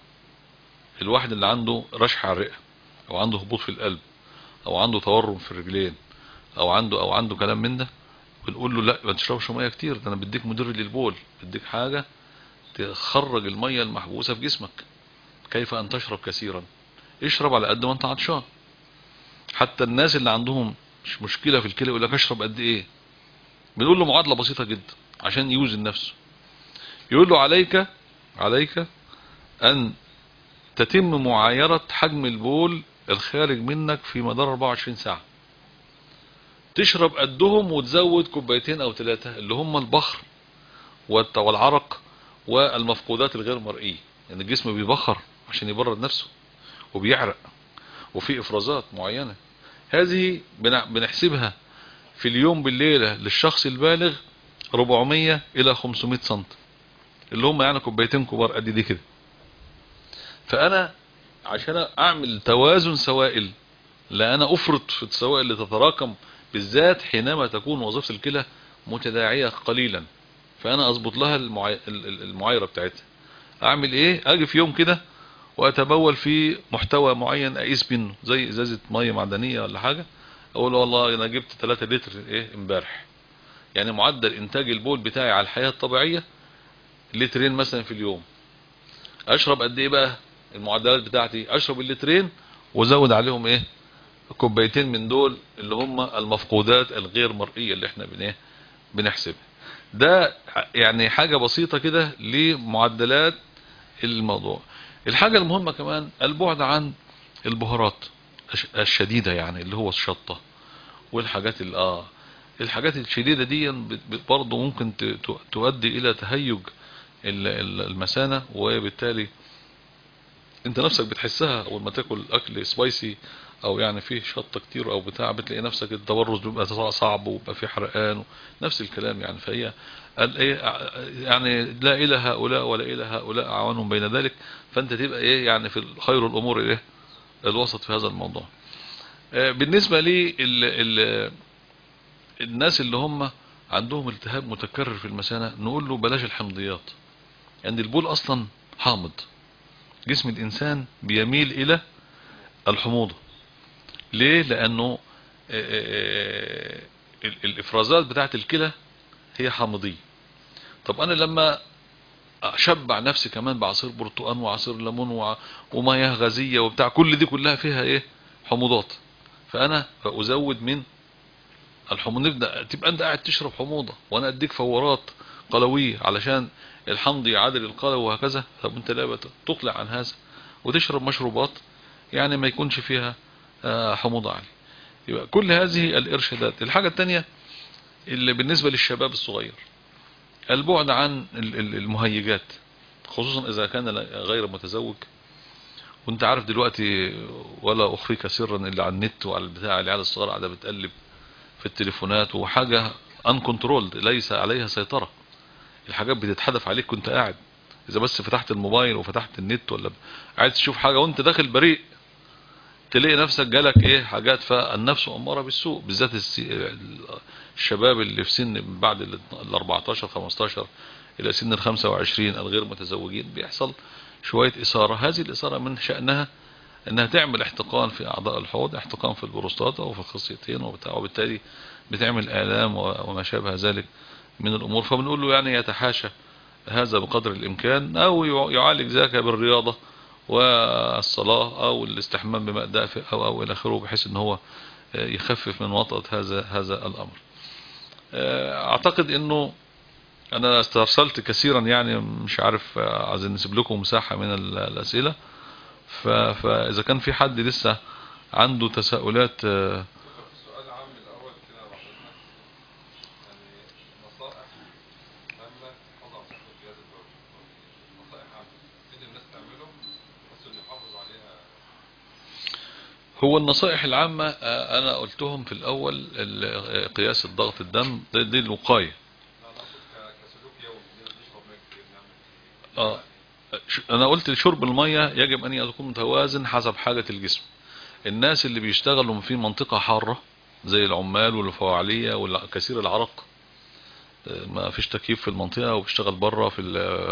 Speaker 2: الواحد اللي عنده رشح على الرئة او عنده هبوط في القلب او عنده تورم في الرجلين او عنده او عنده كلام من ده، بنقول له لا ما تشربش ميه كتير، ده انا بديك مدر للبول، بديك حاجة تخرج المية المحبوسة في جسمك. كيف ان تشرب كثيرا؟ اشرب على قد ما انت عطشان. حتى الناس اللي عندهم مش مشكلة في الكلى يقول لك اشرب قد ايه، بنقول له معادلة بسيطة جدا عشان يوزن نفسه. يقول له عليك عليك ان تتم معايرة حجم البول الخارج منك في مدار اربعة وعشرين ساعة. تشرب قدهم وتزود كوبايتين او ثلاثة اللي هم البخر والعرق والمفقودات الغير مرئية. يعني الجسم بيبخر عشان يبرد نفسه وبيعرق وفي افرازات معينة، هذه بنحسبها في اليوم بالليلة للشخص البالغ اربعمية الى خمسمية سنت، اللي هم يعني كوبايتين كبار قد دي كده. فانا عشان اعمل توازن سوائل، لا انا افرط في السوائل اللي تتراكم، بالذات حينما تكون وظيفة الكلى متداعية قليلا، فانا اضبط لها المعاي... المعايرة بتاعتها. اعمل ايه؟ اجي في يوم كده واتبول في محتوى معين اقيس منه، زي ازازة مية معدنية ولا حاجة، اقول والله انا جبت ثلاثة لتر ايه امبارح، يعني معدل انتاج البول بتاعي على الحياة الطبيعية لترين مثلا في اليوم. اشرب قد ايه بقى؟ المعدلات بتاعتي اشرب اللترين وزود عليهم ايه؟ كوبايتين من دول اللي هم المفقودات الغير مرئية اللي احنا بن بنحسبها. ده يعني حاجة بسيطة كده لمعدلات الموضوع. الحاجة المهمة كمان البعد عن البهارات الشديدة، يعني اللي هو الشطة والحاجات اللي اه الحاجات الشديدة دي برضه ممكن تؤدي الى تهيج المثانة، وبالتالي انت نفسك بتحسها اول ما تاكل اكل سبايسي او يعني فيه شطة كتير او بتاع، بتلاقي نفسك التبرز بيبقى صعب وبيبقى فيه حرقان نفس الكلام يعني. فهي يعني لا الى هؤلاء ولا الى هؤلاء اعوانهم بين ذلك، فانت تبقى ايه يعني في خير الامور ايه الوسط في هذا الموضوع. بالنسبة لي الناس اللي هم عندهم التهاب متكرر في المثانة نقول له بلاش الحمضيات، لان يعني البول اصلا حامض، جسم الانسان بيميل الى الحموضة. ليه؟ لانه الافرازات بتاعت الكلى هي حامضية. طب انا لما اشبع نفسي كمان بعصير برتقان وعصير ليمون ومياه غازية وبتاع، كل دي كلها فيها ايه؟ حموضات. فانا ازود من الحموض، نبدأ تبقى انت قاعد تشرب حموضة وانا اديك فورات قلوية علشان الحمض يعادل القلوي وهكذا. طب انت لا تقلع عن هذا وتشرب مشروبات يعني ما يكونش فيها حموضة عالية. يبقى كل هذه الارشادات. الحاجة التانية اللي بالنسبة للشباب الصغير البعد عن المهيجات، خصوصا اذا كان غير متزوج. وانت عارف دلوقتي ولا اخفيك سرا اللي على النت وعلى البتاع العيال الصغار قاعده بتقلب في التليفونات وحاجة ان كنترولد ليس عليها سيطرة، الحاجات بتتحدف عليك كنت قاعد، اذا بس فتحت الموبايل وفتحت النت ولا عايز تشوف حاجة وانت داخل بريء تلاقي نفسك جالك ايه حاجات. فالنفس امارة بالسوء، بالذات الشباب اللي في سن بعد ال اربعتاشر خمستاشر الى سن ال خمسة وعشرين الغير متزوجين بيحصل شوية اثارة. هذه الاثارة من شأنها انها تعمل احتقان في اعضاء الحوض، احتقان في البروستاتا وفي الخصيتين وبتاع، وبالتالي بتعمل آلام وما شابه ذلك من الامور. فبنقول له يعني يتحاشى هذا بقدر الامكان، او يعالج ذاك بالرياضة والصلاة او الاستحمام بماء دافئ او او الى اخره، بحيث ان هو يخفف من وطأة هذا هذا الامر. اعتقد انه انا استرسلت كثيرا يعني، مش عارف، عايزين نسيب لكم مساحة من الاسئلة. فاذا كان في حد لسه عنده تساؤلات.
Speaker 3: سؤال عام الاول كده بعضنا، يعني نصائح عامه حفظ على صحه جهاز البول، نصائح عامه ان الناس تعمله بس انه يحافظوا عليها.
Speaker 2: هو النصائح العامة انا قلتهم في الاول، قياس الضغط الدم دي الوقاية.
Speaker 3: لا انا اقصد كسلوك يومي، نشرب ميه كتير، نعمل
Speaker 2: اه انا قلت شرب المية يجب ان يكون متوازن حسب حاجة الجسم. الناس اللي بيشتغلوا في منطقة حارة زي العمال والفواعلية والكثير العرق، ما فيش تكييف في المنطقة وبيشتغل بره في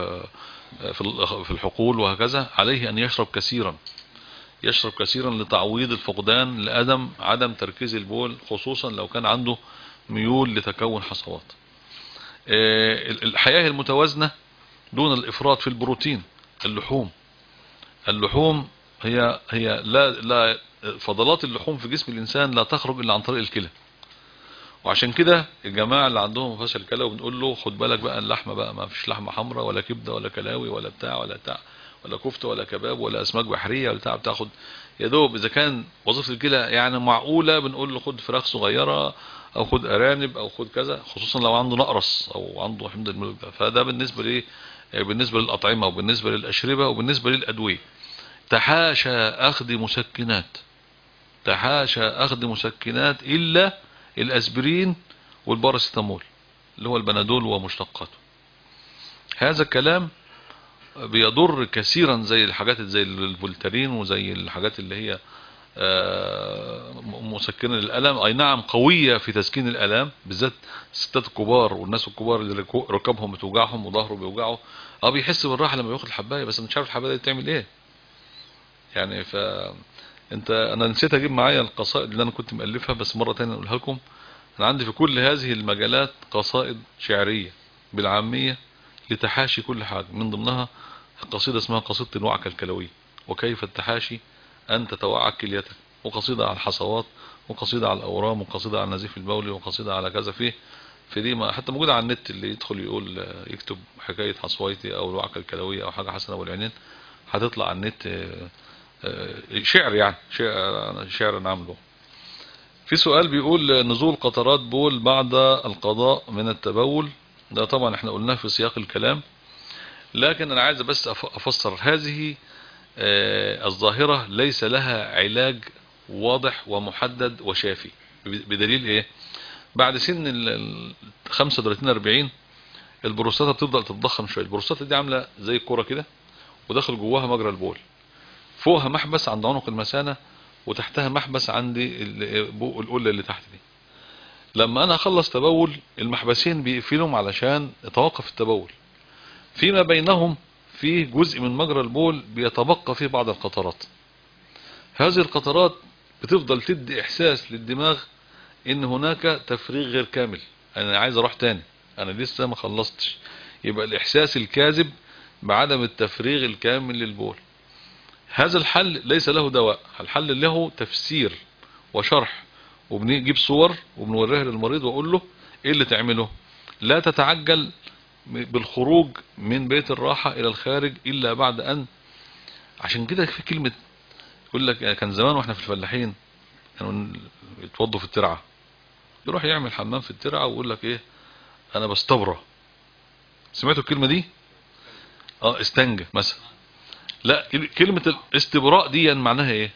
Speaker 2: في الحقول وهكذا، عليه ان يشرب كثيرا، يشرب كثيرا لتعويض الفقدان لعدم عدم تركيز البول، خصوصا لو كان عنده ميول لتكون حصوات. الحياة المتوازنة دون الافراط في البروتين. اللحوم اللحوم هي هي لا لا فضلات اللحوم في جسم الانسان لا تخرج الا عن طريق الكلى. وعشان كده الجماعه اللي عندهم فشل كلوي بنقول له خد بالك بقى اللحمه بقى، ما فيش لحمه حمراء ولا كبده ولا كلاوي ولا بتاع ولا بتاع ولا كفته ولا كباب ولا اسماك بحريه ولا بتاع، بتاخد يا دوب اذا كان وظيفه الكلى يعني معقوله بنقول له خد فراخ صغيره او خد ارانب او خد كذا، خصوصا لو عنده نقرس او عنده حمض الملك. فده بالنسبه ليه؟ بالنسبه للاطعمه وبالنسبه للاشربه وبالنسبه للادويه. تحاشى اخذ مسكنات، تحاشى اخذ مسكنات الا الاسبرين والباراسيتامول اللي هو البنادول ومشتقاته. هذا الكلام بيضر كثيرا، زي الحاجات زي الفولتارين وزي الحاجات اللي هي مسكنة للألم. اي نعم قوية في تسكين الألم، بالذات الستات الكبار والناس الكبار اللي ركبهم بتوجعهم وظهره بيوجعه، اه بيحس بالراحة لما ياخد الحباية، بس مش عارف الحباية دي بتعمل ايه يعني. ف انت انا نسيت اجيب معايا القصائد اللي انا كنت مؤلفها، بس مرة تانية اقولها لكم. انا عندي في كل هذه المجالات قصائد شعرية بالعامية لتحاشي كل حاجة، من ضمنها قصيدة اسمها قصيدة الوعكة الكلوية، وكيف التحاشي أن تتوعك كليتك، وقصيدة على الحصوات، وقصيدة على الأورام، وقصيدة على نزيف البول، وقصيدة على كذا. فيه في دي ما حتى موجودة على النت، اللي يدخل يقول يكتب حكاية حصويتي أو الوعكة الكلوية أو حاجة حسن أبو العينين، هتطلع على النت شعر، يعني شعر, شعر أنا عامله. في سؤال بيقول نزول قطرات بول بعد القضاء من التبول، ده طبعا احنا قلناه في سياق الكلام، لكن انا عايز بس افسر هذه الظاهرة ليس لها علاج واضح ومحدد وشافي. بدليل ايه؟ بعد سن ال خمسة وثلاثين أربعين البروستاتا بتبدأ تتضخم شوية. البروستاتا دي عاملة زي الكرة كده، وداخل جواها مجرى البول، فوقها محبس عند عنق المثانة، وتحتها محبس عند القلة اللي تحت دي. لما انا اخلص تبول المحبسين بيقفلهم علشان يتوقف التبول، فيما بينهم في جزء من مجرى البول بيتبقى فيه بعض القطرات. هذه القطرات بتفضل تدي احساس للدماغ ان هناك تفريغ غير كامل، انا عايز اروح تاني، انا لسه ما خلصتش. يبقى الاحساس الكاذب بعدم التفريغ الكامل للبول. هذا الحل ليس له دواء، الحل له تفسير وشرح، وبنجيب صور وبنوريها للمريض واقول له ايه اللي تعمله. لا تتعجل بالخروج من بيت الراحة الى الخارج الا بعد ان، عشان كده في كلمة يقول لك كان زمان واحنا في الفلاحين كانوا يتوضوا في الترعة، يروح يعمل حمام في الترعة ويقول لك ايه انا بستبرى. سمعتوا الكلمة دي؟ اه استنجى مثلا. لا، كلمة الاستبراء دي معناها ايه؟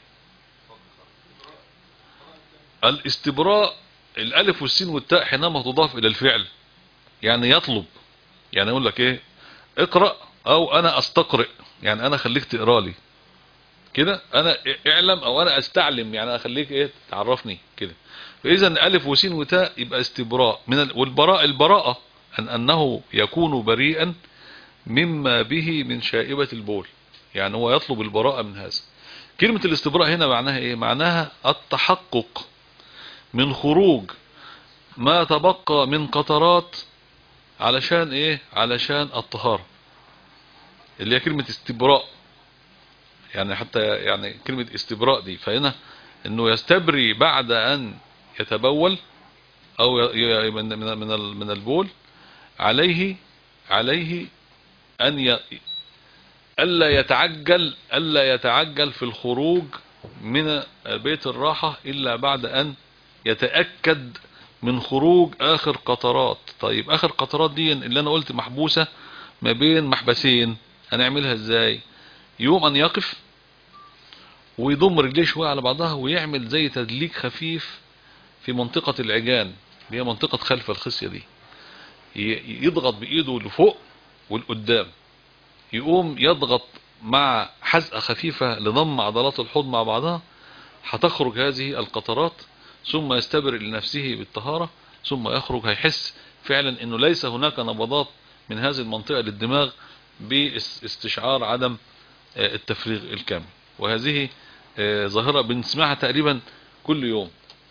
Speaker 2: الاستبراء الالف والسين والتاء حينما تضاف الى الفعل يعني يطلب، يعني اقول لك ايه اقرأ او انا استقرئ، يعني انا خليك تقرأ لي كده، انا اعلم او انا استعلم، يعني اخليك ايه تعرفني كده. فاذا الف وسين وتاء يبقى استبراء من ال... والبراء البراءة ان انه يكون بريئا مما به من شائبة البول، يعني هو يطلب البراءة من هذا. كلمة الاستبراء هنا معناها ايه؟ معناها التحقق من خروج ما تبقى من قطرات علشان ايه؟ علشان الطهارة، اللي هي كلمة استبراء. يعني حتى يعني كلمة استبراء دي، فهنا انه يستبري بعد ان يتبول او ي... من من من البول، عليه عليه ان ي... الا يتعجل الا يتعجل في الخروج من بيت الراحة الا بعد ان يتأكد من خروج اخر قطرات. طيب اخر قطرات دي اللي انا قلت محبوسة ما بين محبسين، هنعملها ازاي؟ يوم ان يقف ويضم رجليه شوية على بعضها ويعمل زي تدليك خفيف في منطقة العجان اللي هي منطقة خلف الخصية دي، يضغط بايده لفوق والقدام، يقوم يضغط مع حزقة خفيفة لضم عضلات الحوض مع بعضها، هتخرج هذه القطرات، ثم يستبرئ لنفسه بالطهارة، ثم يخرج. هيحس فعلا انه ليس هناك نبضات من هذه المنطقة للدماغ باستشعار عدم التفريغ الكامل. وهذه ظاهرة بنسمعها تقريبا كل يوم.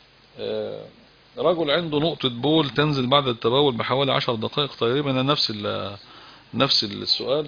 Speaker 2: رجل عنده نقطة بول تنزل بعد التبول بحوالي عشر دقائق تقريبا، نفس نفس السؤال.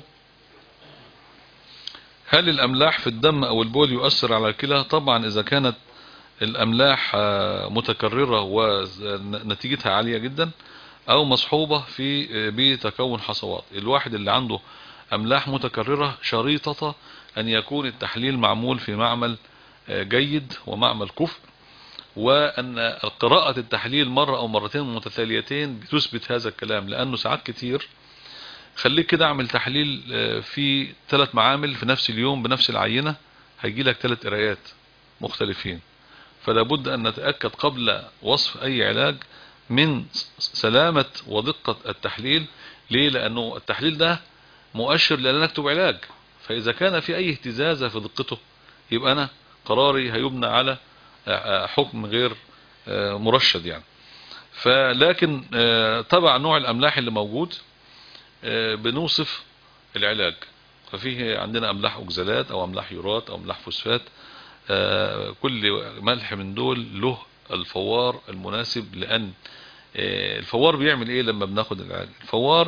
Speaker 2: هل الأملاح في الدم أو البول يؤثر على الكلى؟ طبعا إذا كانت الأملاح متكررة ونتيجتها عالية جدا أو مصحوبة في بتكون حصوات. الواحد اللي عنده أملاح متكررة شريطة أن يكون التحليل معمول في معمل جيد ومعمل كفء، وأن قراءة التحليل مرة أو مرتين متتاليتين بتثبت هذا الكلام. لأنه ساعات كتير خليك كده اعمل تحليل في ثلاث معامل في نفس اليوم بنفس العينة، هيجي لك ثلاث قرايات مختلفين. فلا بد أن نتأكد قبل وصف أي علاج من سلامة ودقة التحليل. ليه؟ لأنه التحليل ده مؤشر لأن أنا أكتب علاج. فإذا كان في أي اهتزازة في دقته يبقى أنا قراري هيبنى على حكم غير مرشد يعني. فلكن طبعا نوع الأملاح اللي موجود بنوصف العلاج. ففيه عندنا أملاح أوكزالات أو أملاح يورات أو أملاح فوسفات. كل ملح من دول له الفوار المناسب، لأن الفوار بيعمل إيه لما بناخد العلاج؟ الفوار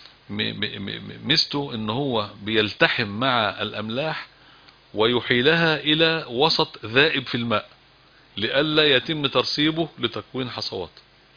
Speaker 2: ميزته إن هو بيلتحم مع الأملاح ويحيلها إلى وسط ذائب في الماء لئلا يتم ترسيبه لتكوين حصوات.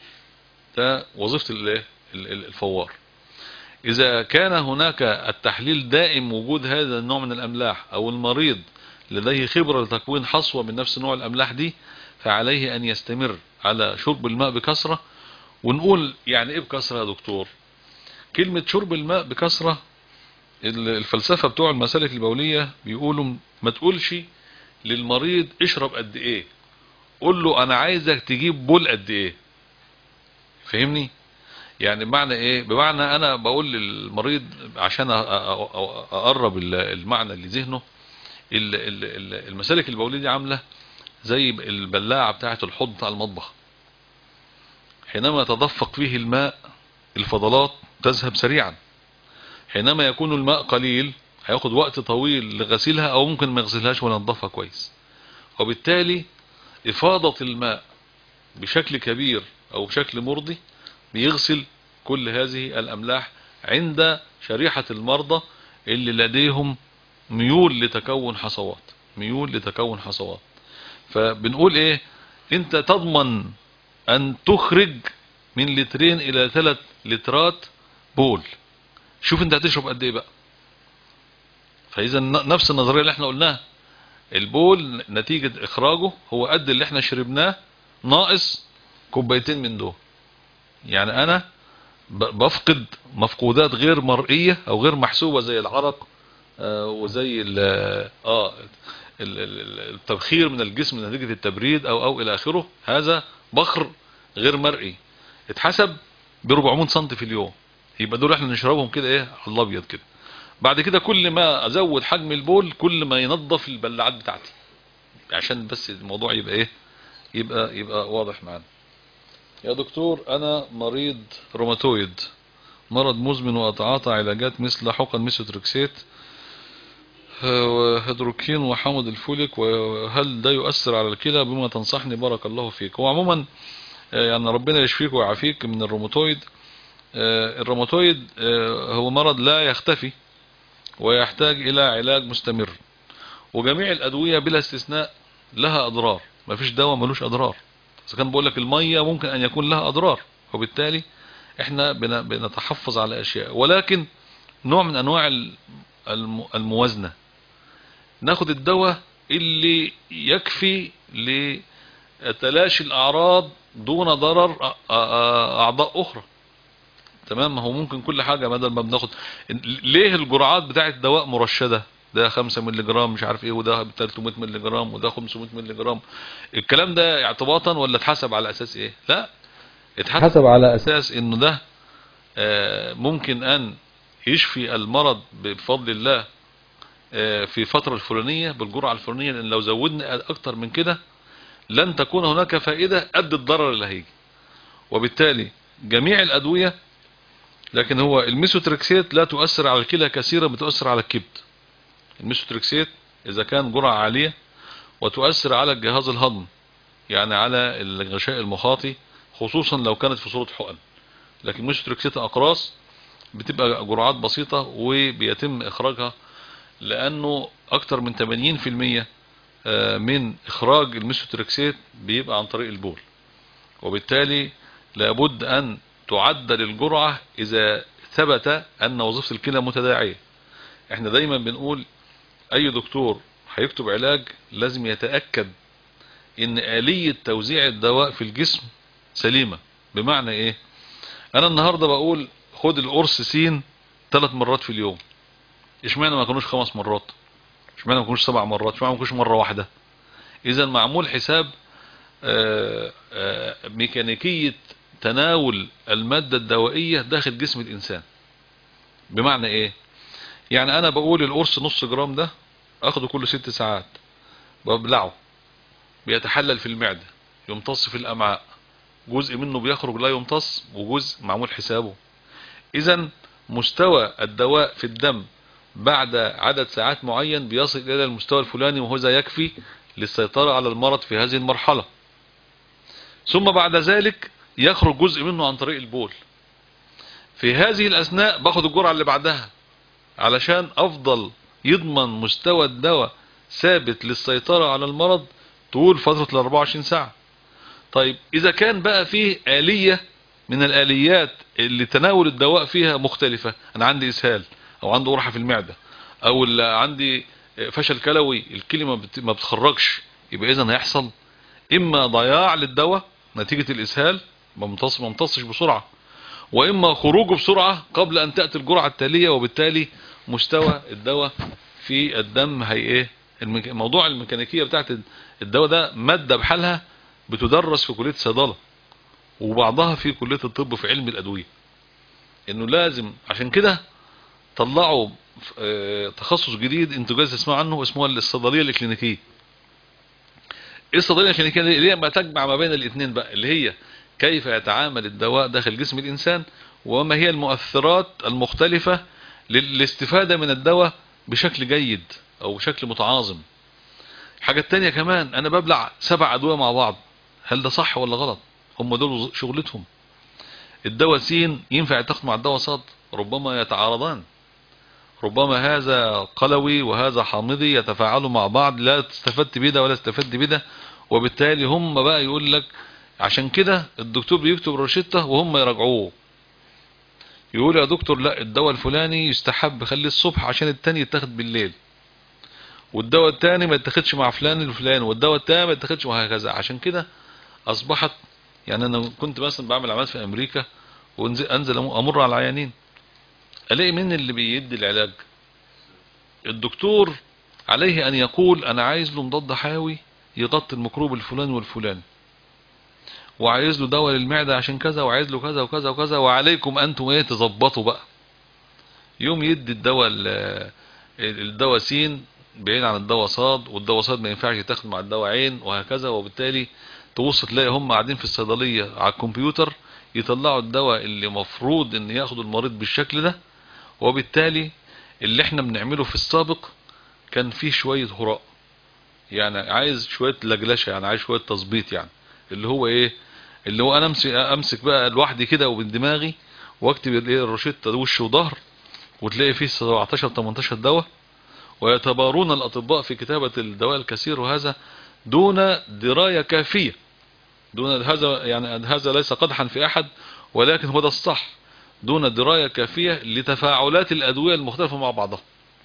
Speaker 2: ده وظيفة الفوار. إذا كان هناك التحليل دائم وجود هذا النوع من الأملاح أو المريض لديه خبرة لتكوين حصوة من نفس نوع الأملاح دي، فعليه أن يستمر على شرب الماء بكثرة. ونقول يعني إيه بكثرة يا دكتور؟ كلمة شرب الماء بكثرة الفلسفة بتوع المسالك البولية بيقولوا ما تقولش للمريض اشرب قد ايه، قول له انا عايزك تجيب بول قد ايه. فهمني؟ يعني بمعنى ايه؟ بمعنى انا بقول للمريض عشان اقرب المعنى اللي ذهنه، المسالك البولية دي عاملة زي البلاعة بتاعة الحوض بتاع المطبخ. حينما يتدفق فيه الماء الفضلات تذهب سريعا، حينما يكون الماء قليل هياخد وقت طويل لغسيلها او ممكن ما يغسلهاش ولا ينضفها كويس. وبالتالي افاضة الماء بشكل كبير او بشكل مرضي بيغسل كل هذه الاملاح عند شريحة المرضى اللي لديهم ميول لتكون حصوات ميول لتكون حصوات. فبنقول ايه؟ انت تضمن ان تخرج من لترين الى ثلاث لترات بول. شوف انت هتشرب قد ايه بقى. فاذا نفس النظريه اللي احنا قلناها، البول نتيجه اخراجه هو قد اللي احنا شربناه ناقص كوبايتين من دول. يعني انا بفقد مفقودات غير مرئيه او غير محسوبه زي العرق آه وزي ال اه التبخير من الجسم نتيجه التبريد او او الى اخره. هذا بخر غير مرئي اتحسب ب أربعمائة سم في اليوم. يبقى دول احنا نشربهم كده ايه على الابيض كده. بعد كده كل ما ازود حجم البول كل ما ينظف البلاعات بتاعتي، عشان بس الموضوع يبقى ايه يبقى يبقى واضح معانا. يا دكتور انا مريض روماتويد، مرض مزمن واتعاطى علاجات مثل حقن ميثوتريكسيت وهيدروكين وحمض الفوليك، وهل ده يؤثر على الكلى؟ بما تنصحني بارك الله فيك. وعموما يعني ربنا يشفيك ويعافيك من الروماتويد. الروماتويد هو مرض لا يختفي ويحتاج الى علاج مستمر، وجميع الادوية بلا استثناء لها اضرار. ما فيش دواء ملوش اضرار. اذا كان بقول لك المية ممكن ان يكون لها اضرار، وبالتالي احنا بنتحفظ على اشياء، ولكن نوع من انواع الموازنة. ناخد الدواء اللي يكفي لتلاشي الاعراض دون ضرر اعضاء اخرى. تمام؟ ما هو ممكن كل حاجة بدل ما بناخد. ليه الجرعات بتاعت الدواء مرشدة؟ ده خمسة مللي جرام مش عارف ايه، وده ثلاثمائة مللي جرام، وده خمسمائة مللي جرام. الكلام ده اعتباطا ولا اتحسب على اساس ايه؟ لا، اتحسب على اساس انه ده ممكن ان يشفي المرض بفضل الله في فترة الفلانية بالجرعة الفلانية، لان لو زودنا اكتر من كده لن تكون هناك فائدة قد الضرر اللي هيجي. وبالتالي جميع الادوية، لكن هو الميثوتريكسيت لا تؤثر على الكلى كثيرا، بتؤثر على الكبد. الميثوتريكسيت اذا كان جرعة عالية وتؤثر على الجهاز الهضمي، يعني على الغشاء المخاطي، خصوصا لو كانت في صورة حقن. لكن الميثوتريكسيت اقراص بتبقى جرعات بسيطة وبيتم اخراجها، لانه اكتر من ثمانين في المية من اخراج الميثوتريكسيت بيبقى عن طريق البول. وبالتالي لابد ان تعدل الجرعة اذا ثبت ان وظيفة الكلى متداعية. احنا دايما بنقول اي دكتور هيكتب علاج لازم يتأكد ان آلية توزيع الدواء في الجسم سليمة. بمعنى ايه؟ انا النهاردة بقول خد القرص سين ثلاث مرات في اليوم، اشمعنى ما كانوش خمس مرات؟ اشمعنى ما كانوش سبع مرات؟ اشمعنى ما كانوش مرة واحدة؟ اذا معمول حساب آآ آآ ميكانيكية تناول المادة الدوائية داخل جسم الانسان. بمعنى ايه؟ يعني انا بقول القرص نص جرام ده اخده كل ست ساعات، ببلعه، بيتحلل في المعدة، يمتص في الامعاء، جزء منه بيخرج لا يمتص وجزء معمول حسابه. اذا مستوى الدواء في الدم بعد عدد ساعات معين بيصل الى المستوى الفلاني، وهو ذا يكفي للسيطرة على المرض في هذه المرحلة. ثم بعد ذلك يخرج جزء منه عن طريق البول. في هذه الاثناء باخد الجرعة اللي بعدها علشان افضل يضمن مستوى الدواء ثابت للسيطرة على المرض طول فترة ال أربعة وعشرين ساعة. طيب اذا كان بقى فيه آلية من الآليات اللي تناول الدواء فيها مختلفة، انا عندي اسهال او عندي قرحة في المعدة او عندي فشل كلوي، الكلى ما بتخرجش، يبقى اذا هيحصل اما ضياع للدواء نتيجة الاسهال، ما ممتص ما امتصش بسرعة، واما خروجه بسرعة قبل ان تأتي الجرعة التالية، وبالتالي مستوى الدواء في الدم هي ايه. الموضوع الميكانيكية بتاعت الدواء ده مادة بحالها بتدرس في كلية الصيدلة وبعضها في كلية الطب في علم الادوية، انه لازم عشان كده طلعوا تخصص جديد انتوا جايز تسمعوا عنه، اسمه الصيدلية الكلينيكية. ايه الصيدلية الكلينيكية دي؟ اللي هي ما تجمع ما بين الاثنين بقى، اللي هي كيف يتعامل الدواء داخل جسم الانسان، وما هي المؤثرات المختلفة للاستفادة من الدواء بشكل جيد او بشكل متعاظم. حاجة تانية كمان، انا ببلع سبع ادوية مع بعض، هل ده صح ولا غلط؟ هم دول شغلتهم. الدواء سين ينفع يتاخد مع الدواء صاد؟ ربما يتعارضان، ربما هذا قلوي وهذا حامضي يتفاعلوا مع بعض، لا تستفدت بده ولا استفدت بده، وبالتالي هم بقى يقول لك عشان كده الدكتور بيكتب روشته وهم يراجعوه، يقول يا دكتور لا الدواء الفلاني يستحب خليه الصبح عشان التاني يتاخد بالليل، والدواء التاني ما يتاخدش مع فلان الفلان، والدواء التاني ما يتاخدش، وهكذا. عشان كده اصبحت، يعني انا كنت مثلا بعمل عمليات في امريكا وانزل امر على العيانين، الاقي مين اللي بيدي العلاج؟ الدكتور عليه ان يقول انا عايز له مضاد حيوي يغطي الميكروب الفلاني والفلاني، وعايز له دواء للمعدة عشان كذا، وعايز له كذا وكذا وكذا، وعليكم انتم ايه تظبطوا بقى. يوم يدي الدواء الدواء سين بعيد عن الدواء صاد، والدواء صاد ما ينفعش يتاخد مع الدواء عين، وهكذا. وبالتالي تبص تلاقي هم قاعدين في الصيدلية على الكمبيوتر يطلعوا الدواء اللي مفروض ان ياخدوا المريض بالشكل ده. وبالتالي اللي احنا بنعمله في السابق كان فيه شوية هراء، يعني عايز شوية لجلشة، يعني عايز شوية تظبيط، يعني اللي هو ايه، اللي هو انا امسك, أمسك بقى لوحدي كده ومن دماغي واكتب الايه الروشتة وش وظهر، وتلاقي فيه سبعتاشر تمنتاشر دواء، ويتبارون الاطباء في كتابة الدواء الكثير، وهذا دون دراية كافية، دون هذا، يعني هذا ليس قدحا في احد، ولكن هو ده الصح، دون دراية كافية لتفاعلات الادوية المختلفة مع بعضها.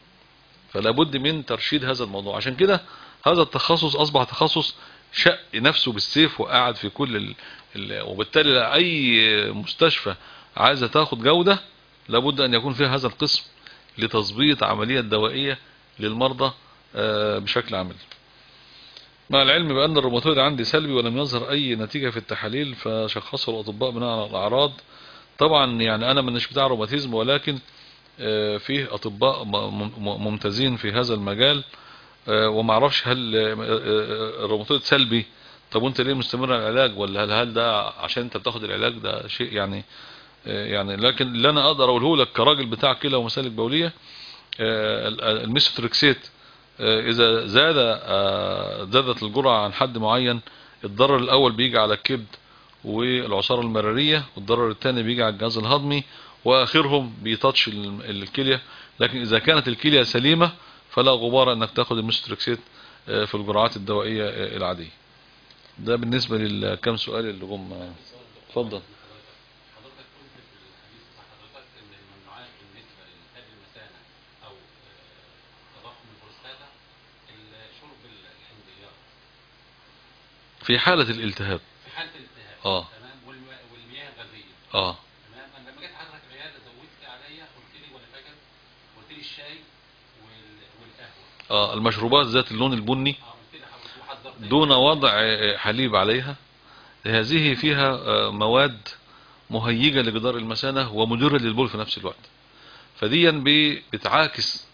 Speaker 2: فلا بد من ترشيد هذا الموضوع. عشان كده هذا التخصص اصبح تخصص شق نفسه بالسيف وقاعد في كل ال... ال... وبالتالي اي مستشفى عايزة تاخد جودة لابد ان يكون فيها هذا القسم لتظبيط عملية دوائية للمرضى بشكل عملي. مع العلم بأن الروماتويد عندي سلبي ولم يظهر أي نتيجة في التحاليل، فشخصه الأطباء بناء على الأعراض. طبعا يعني أنا مش بتاع روماتيزم، ولكن فيه أطباء ممتازين في هذا المجال، وما اعرفش هل الروماتويد سلبي، طب وانت ليه مستمر على العلاج؟ ولا هل هل ده عشان انت بتاخد العلاج ده شيء يعني يعني لكن اللي انا اقدر اقوله لك كراجل بتاع كلى ومسالك بوليه، الميثوتريكسيت اذا زاد زادت الجرعه عن حد معين، الضرر الاول بيجي على الكبد والعصاره المراريه، والضرر الثاني بيجي على الجهاز الهضمي، واخرهم بيتاتش الكليه. لكن اذا كانت الكليه سليمه فلا غبار انك تاخد الميثوتريكسيت في الجرعات الدوائيه العاديه. ده بالنسبه للكم سؤال اللي جم. اتفضل. في حالة الالتهاب،
Speaker 4: في حالة الالتهاب
Speaker 2: اه
Speaker 4: تمام، والمياه الغازية
Speaker 2: اه
Speaker 4: تمام. انا لما جيت حضرتك العيادة زودت عليا، قلت لي وانا فاكر قلت لي الشاي والقهوة،
Speaker 2: اه المشروبات ذات اللون البني
Speaker 4: اه قلت لي وحضرت
Speaker 2: دون وضع حليب عليها، هذه فيها مواد مهيجة لجدار المثانة ومدرة للبول في نفس الوقت. فديا بي- بتعاكس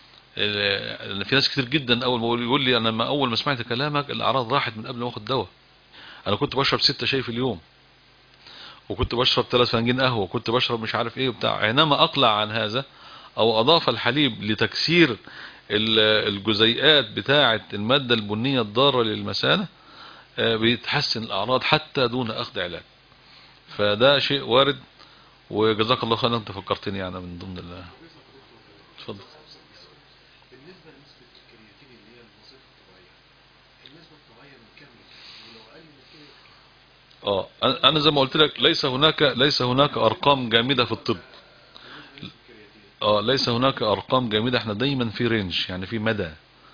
Speaker 2: ال- لان في ناس كتير جدا اول ما يقول لي انا ما اول ما سمعت كلامك الاعراض راحت من قبل ما اخد دواء. انا كنت بشرب ستة شاي في اليوم، وكنت بشرب ثلاث فناجين قهوه، وكنت بشرب مش عارف ايه وبتاع. حينما اقلع عن هذا او اضاف الحليب لتكسير ال- الجزيئات بتاعه الماده البنيه الضاره للمثانه، آه، بيتحسن الاعراض حتى دون اخذ علاج. فده شيء وارد. وجزاك الله خيرا، انت فكرتني يعني من ضمن ال اتفضل.
Speaker 5: بالنسبة لنسبة الكرياتين اللي هي الوظيفة الطبيعية، النسبة الطبيعية من كام لكام؟ ولو أقل من كده
Speaker 2: اه انا أنا زي ما قلت لك، ليس هناك ليس هناك ارقام جامده في الطب.
Speaker 5: بالنسبة لنسبة الكرياتين.
Speaker 2: اه ليس هناك ارقام جامده، احنا دايما في رينج، يعني في مدى.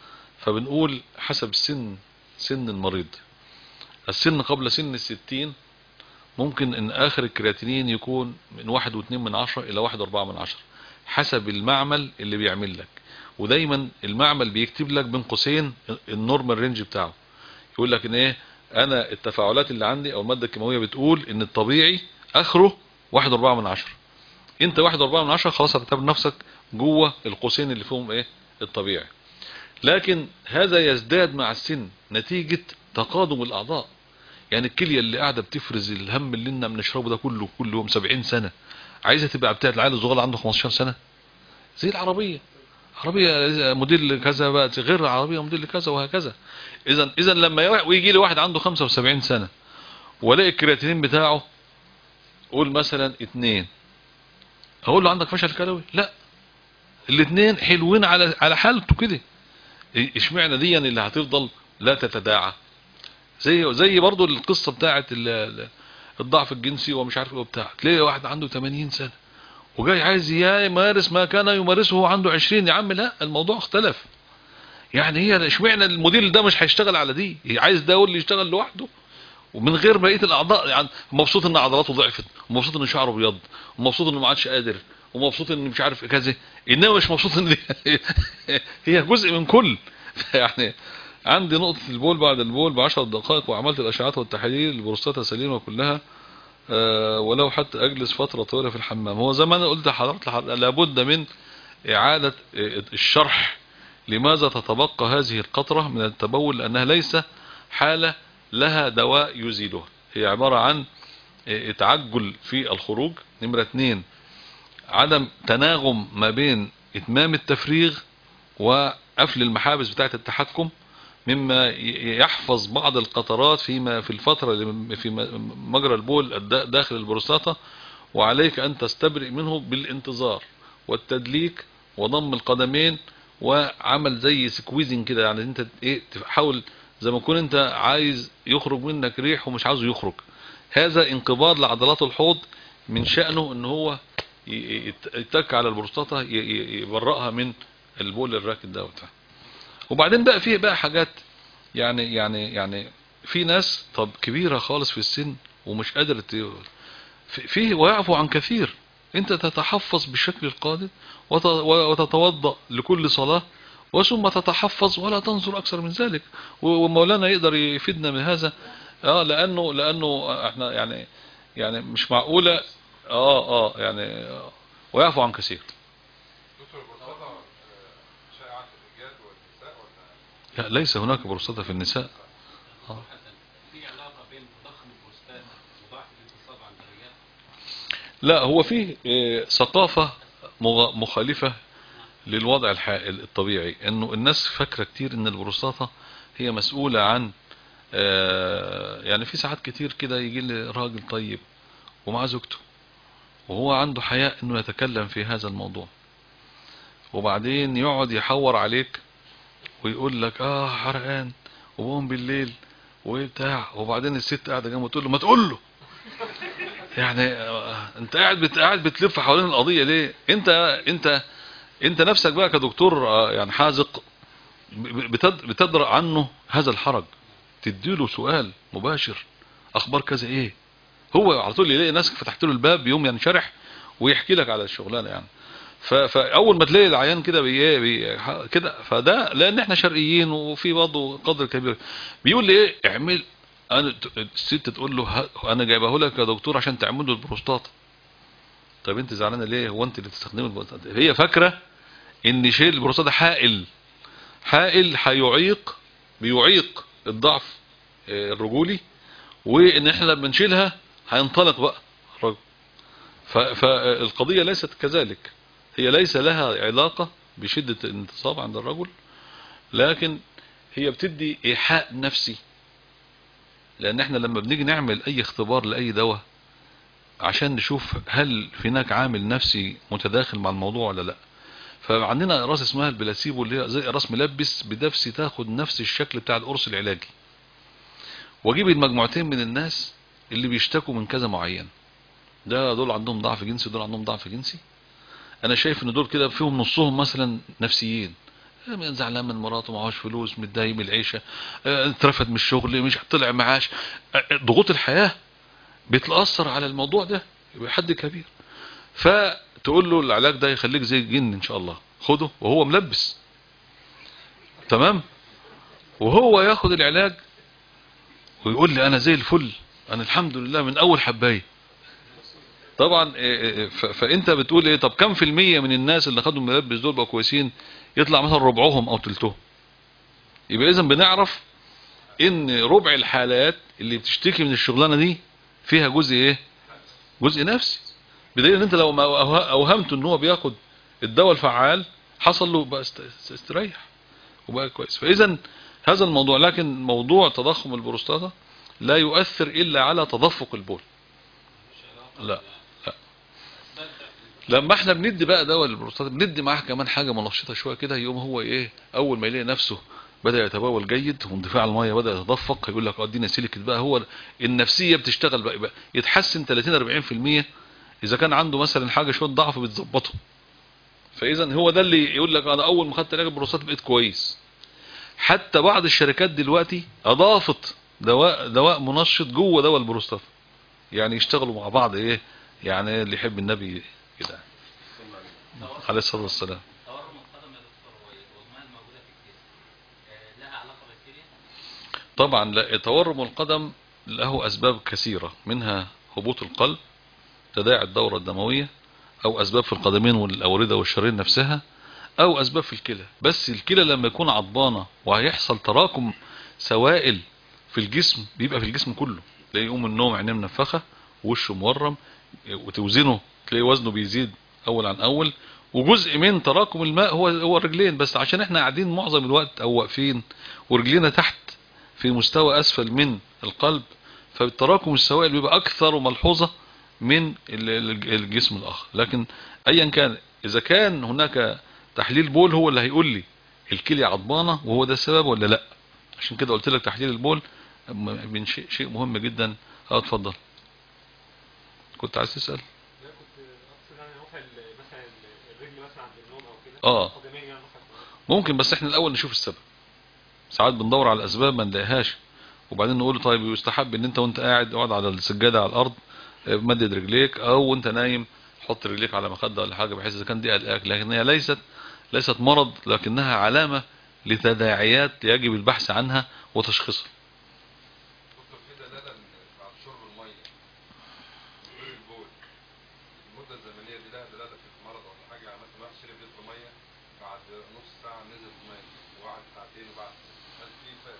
Speaker 2: فبنقول حسب سن سن المريض. السن قبل سن الستين ممكن ان اخر الكرياتينين يكون من واحد واتنين من عشرة الى واحد واربعة من عشرة، حسب المعمل اللي بيعمل لك. ودايما المعمل بيكتب لك بين قوسين النورمال رينج بتاعه، يقول لك ان ايه، انا التفاعلات اللي عندي او الماده الكيماويه بتقول ان الطبيعي اخره واحد واربعة من عشرة. انت واحد واربعة من عشرة خلاص هتعتبر نفسك جوه القوسين اللي فيهم ايه الطبيعي. لكن هذا يزداد مع السن نتيجة تقادم الاعضاء. يعني الكلية اللي قاعدة بتفرز الهم اللي لنا بنشربه ده كله كل يوم سبعين سنة، عايزة تبقى بتاعت العيال الصغير عنده خمستاشر سنة. زي العربية، عربية موديل كذا بقى غير عربية موديل كذا وهكذا. اذا اذا لما يجي لي واحد عنده خمسة وسبعين سنة والاقي الكرياتينين بتاعه قول مثلا اتنين، اقول له عندك فشل كلوي؟ لا، الاتنين حلوين على على حالته كده. اشمعنى دي اللي هتفضل لا تتداعى؟ زي زي برضو القصة بتاعت ال- ال- الضعف الجنسي ومش عارف ايه وبتاع. تلاقي واحد عنده ثمانين سنة وجاي عايز يمارس ما كان يمارسه وهو عنده عشرين. يا عم لا، الموضوع اختلف. يعني هي اشمعنى الموديل ده مش هيشتغل على دي؟ عايز ده هو اللي يشتغل لوحده ومن غير بقيه الاعضاء. يعني مبسوط ان عضلاته ضعفت، ومبسوط ان شعره ابيض، ومبسوط انه ما عادش قادر، ومبسوط ان مش عارف كذا، انما مش مبسوط ان دي هي جزء من كل. يعني عندي نقطة البول بعد البول بعشر دقائق وعملت الاشعات والتحاليل البروستاتا سليمة كلها، أه ولو حتى اجلس فترة طويلة في الحمام. هو زي ما انا قلت لحضرتك لابد من اعادة الشرح لماذا تتبقى هذه القطرة من التبول، لانها ليس حالة لها دواء يزيلها. هي عبارة عن تعجل في الخروج. نمرة اتنين، عدم تناغم ما بين اتمام التفريغ وقفل المحابس بتاعة التحكم، مما يحفظ بعض القطرات فيما في الفترة اللي في مجرى البول داخل البروستاتا. وعليك ان تستبرئ منه بالانتظار والتدليك وضم القدمين وعمل زي سكويزنج كده. يعني انت ايه، تحاول زي ما تكون انت عايز يخرج منك ريح ومش عاوزه يخرج. هذا انقباض لعضلات الحوض، من شأنه ان هو يتك على البروستاتا يبرئها من البول الراكد ده وبتاع. وبعدين بقى فيه بقى حاجات، يعني يعني يعني في ناس طب كبيرة خالص في السن ومش قادرة فيه ويعفو عن كثير. انت تتحفظ بالشكل القادم وتتوضأ لكل صلاة وثم تتحفظ ولا تنظر اكثر من ذلك. ومولانا يقدر يفيدنا من هذا. اه لانه لانه احنا يعني يعني مش معقولة. اه اه يعني ويعفو عن كثير.
Speaker 3: دكتور البروستاتا شائعة في الرجال والنساء ولا؟
Speaker 2: لا، ليس هناك بروستاتا في النساء.
Speaker 4: اه في علاقة بين تضخم البروستاتا وضعف الانتصاب عند الرجال؟
Speaker 2: لا، هو فيه اه ثقافة مخالفة للوضع الطبيعي، انه الناس فاكرة كتير ان البروستاتا هي مسؤولة عن اه يعني في ساعات كتير كده يجي لي راجل طيب ومع زوجته وهو عنده حياء انه يتكلم في هذا الموضوع، وبعدين يقعد يحور عليك ويقول لك اه حرقان وبقوم بالليل وبتاع، وبعدين الست قاعده جنبه تقول له ما تقول له. يعني آه انت قاعد بت... قاعد بتلف حوالين القضيه ليه؟ انت انت انت نفسك بقى كدكتور آه يعني حاذق بتد... بتدرأ عنه هذا الحرج، تديله سؤال مباشر اخبار كذا ايه، هو على طول يلاقي ناس فتحت له الباب يوم ينشرح ويحكي لك على الشغلانه يعني. فاول ما تلاقي العيان كده بي بي كده، فده لان احنا شرقيين وفي برضه قدر كبير بيقول لي ايه اعمل. انا الست تقول له انا جايبه لك يا دكتور عشان تعمل له البروستاتا. طيب انت زعلانه ليه؟ هو انت اللي تستخدمي البروستاتا؟ هي فاكره ان شيل البروستاتا حائل حائل هيعيق بيعيق الضعف الرجولي، وان احنا لما نشيلها هينطلق بقى الرجل. فالقضيه ليست كذلك، هي ليس لها علاقه بشده الانتصاب عند الرجل، لكن هي بتدي ايحاء نفسي. لان احنا لما بنيجي نعمل اي اختبار لاي دواء عشان نشوف هل هناك عامل نفسي متداخل مع الموضوع ولا لا، فعندنا اقراص اسمها البلاسيبو اللي هي زي اقراص ملبس بنفسي تاخد نفس الشكل بتاع القرص العلاجي، واجيب المجموعتين من الناس اللي بيشتكوا من كذا معين، ده دول عندهم ضعف جنسي ودول عندهم ضعف جنسي. انا شايف ان دول كده فيهم نصهم مثلا نفسيين، زعلان من مراته، معهوش فلوس، متضايق من العيشه، اترفد من الشغل، مش طلع معاش، ضغوط الحياه بتأثر على الموضوع ده بحد كبير. فتقول له العلاج ده يخليك زي الجن ان شاء الله، خده وهو ملبس تمام، وهو ياخد العلاج ويقول لي انا زي الفل، انا الحمد لله من اول حبايه. طبعا فانت بتقول ايه؟ طب كم في المية من الناس اللي خدوا الملبس دول بقوا كويسين؟ يطلع مثلا ربعهم او تلتهم. يبقى اذا بنعرف ان ربع الحالات اللي بتشتكي من الشغلانه دي فيها جزء ايه؟ جزء نفسي. بدليل ان انت لو ما اوهمت ان هو بياخد الدواء الفعال حصل له بقى استريح وبقى كويس. فاذا هذا الموضوع، لكن موضوع تضخم البروستاتا لا يؤثر الا على تدفق البول. لا لا لما احنا بندي بقى دواء للبروستاتا بندي معاه كمان حاجه منشطه شويه كده، يوم هو ايه اول ما يلاقي نفسه بدا يتبول جيد واندفاع الميه بدا يتدفق، يقول لك ادينا سيليكت بقى، هو النفسيه بتشتغل بقى, بقى يتحسن ثلاثين أربعين في المية. اذا كان عنده مثلا حاجه شويه ضعف بتظبطه. فاذا هو ده اللي يقول لك انا اول ما خدت علاج البروستاتا بقيت كويس. حتى بعض الشركات دلوقتي اضافت دواء دواء منشط جوه دواء البروستاتا، يعني يشتغلوا مع بعض ايه، يعني اللي يحب النبي كده عليه الصلاه والسلام.
Speaker 4: تورم القدم يا دكتور والماء الموجوده في الجسم آه، لها علاقه بالكليه؟
Speaker 2: طبعا لا، تورم القدم له اسباب كثيره، منها هبوط القلب، تداعي الدوره الدمويه، او اسباب في القدمين والاورده والشرايين نفسها، او اسباب في الكلى. بس الكلى لما يكون عضبانه وهيحصل تراكم سوائل في الجسم، بيبقى في الجسم كله، تلاقيه يقوم من النوم عينيه منفخه ووشه مورم، وتوزنه تلاقي وزنه بيزيد اول عن اول. وجزء من تراكم الماء هو هو الرجلين، بس عشان احنا قاعدين معظم الوقت او واقفين ورجلينا تحت في مستوى اسفل من القلب، فالتراكم السوائل بيبقى اكثر ملحوظه من الجسم الاخر. لكن ايا كان، اذا كان هناك تحليل بول هو اللي هيقول لي الكليه عضبانه وهو ده السبب ولا لا. عشان كده قلت لك تحليل البول من شيء شيء مهم جدا. اه اتفضل، كنت عايز تسال.
Speaker 6: لا كنت اقصد يعني رفع مثلا الرجل مثلا عند النوم او كده،
Speaker 2: اه
Speaker 6: القدمين يعني مثلا.
Speaker 2: ممكن، بس احنا الاول نشوف السبب. ساعات بندور على الاسباب ما نلاقيهاش، وبعدين نقول طيب يستحب ان انت وانت قاعد اقعد على السجاده على الارض مدد رجليك، او وانت نايم حط رجليك على مخده ولا حاجه، بحيث اذا كان دي قلقاك. لكن هي ليست ليست مرض، لكنها علامه لتداعيات يجب البحث عنها وتشخيصها.
Speaker 3: دكتور في دلاله إن بعد شرب الميه غير البول المده الزمنيه دي لها دلاله في المرض ولا حاجه؟ يعني مثلا واحد شرب لتر ميه بعد نص ساعه نزل الميه وقعد ساعتين وبعد، هل في فرق؟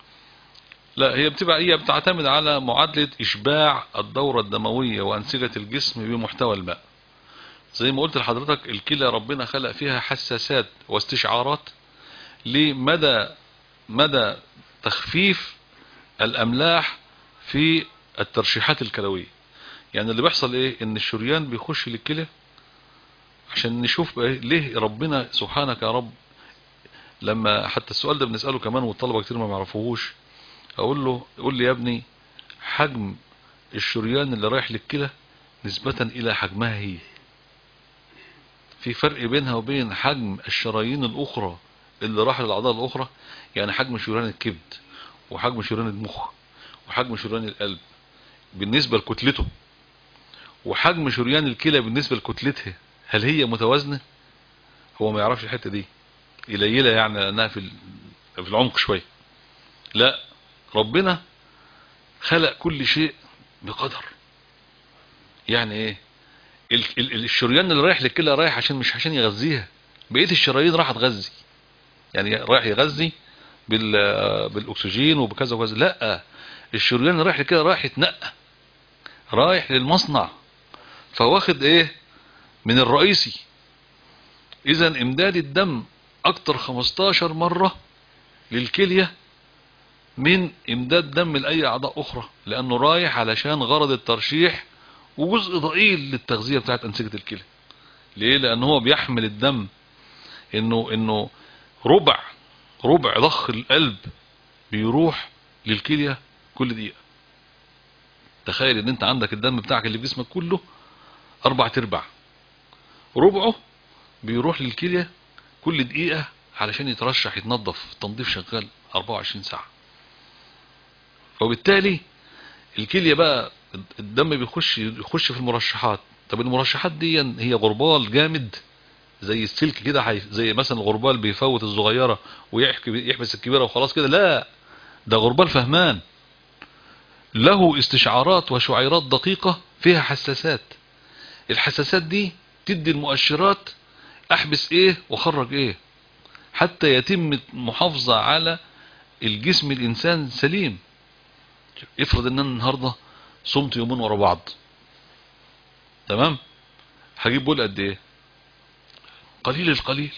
Speaker 2: لا، هي بتبقى هي بتعتمد على معادله اشباع الدوره الدمويه وانسجه الجسم بمحتوى الماء. زي ما قلت لحضرتك الكلى ربنا خلق فيها حساسات واستشعارات لمدى مدى تخفيف الاملاح في الترشيحات الكلويه. يعني اللي بيحصل ايه، ان الشريان بيخش للكلى عشان نشوف ايه ليه ربنا سبحانك يا رب. لما حتى السؤال ده بنساله كمان والطلبه كتير ما بيعرفوهوش، اقول له قول لي يا ابني حجم الشريان اللي رايح للكلى نسبه الى حجمها هي، في فرق بينها وبين حجم الشرايين الاخرى اللي راح للاعضاء الاخرى. يعني حجم شريان الكبد وحجم شريان المخ وحجم شريان القلب بالنسبه لكتلته، وحجم شريان الكلى بالنسبه لكتلتها، هل هي متوازنه؟ هو ما يعرفش الحته دي، قليله يعني لانها في في العمق شويه. لا، ربنا خلق كل شيء بقدر. يعني ايه؟ ال- ال- الشريان اللي رايح للكلى رايح عشان مش عشان يغذيها، بقيه الشرايين راح تغذي، يعني رايح يغذي بال بالاكسجين وبكذا وكذا. لا، الشريان اللي رايح للكلى رايح يتنقى، رايح للمصنع، فواخد ايه من الرئيسي. اذا امداد الدم اكتر خمستاشر مرة للكلية من امداد دم لاي اعضاء اخرى، لانه رايح علشان غرض الترشيح وجزء ضئيل للتغذية بتاعت انسجة الكلى. ليه؟ لان هو بيحمل الدم، انه انه ربع ربع ضخ القلب بيروح للكلية كل دقيقة. تخيل ان انت عندك الدم بتاعك اللي في جسمك كله اربع تربع، ربعه بيروح للكلية كل دقيقة علشان يترشح يتنظف، التنظيف شغال اربعة وعشرين ساعة. وبالتالي الكلية بقى الدم بيخش يخش في المرشحات. طب المرشحات دي هي غربال جامد زي السلك كده، زي مثلا الغربال بيفوت الصغيرة ويحبس الكبيرة وخلاص كده، لا، ده غربال فهمان، له استشعارات وشعيرات دقيقة فيها حساسات. الحساسات دي تدي المؤشرات احبس ايه واخرج ايه، حتى يتم محافظة على الجسم الانسان سليم. افرض ان انا النهاردة صمت يومين ورا بعض، تمام، هجيب بول قد ايه؟ قليل القليل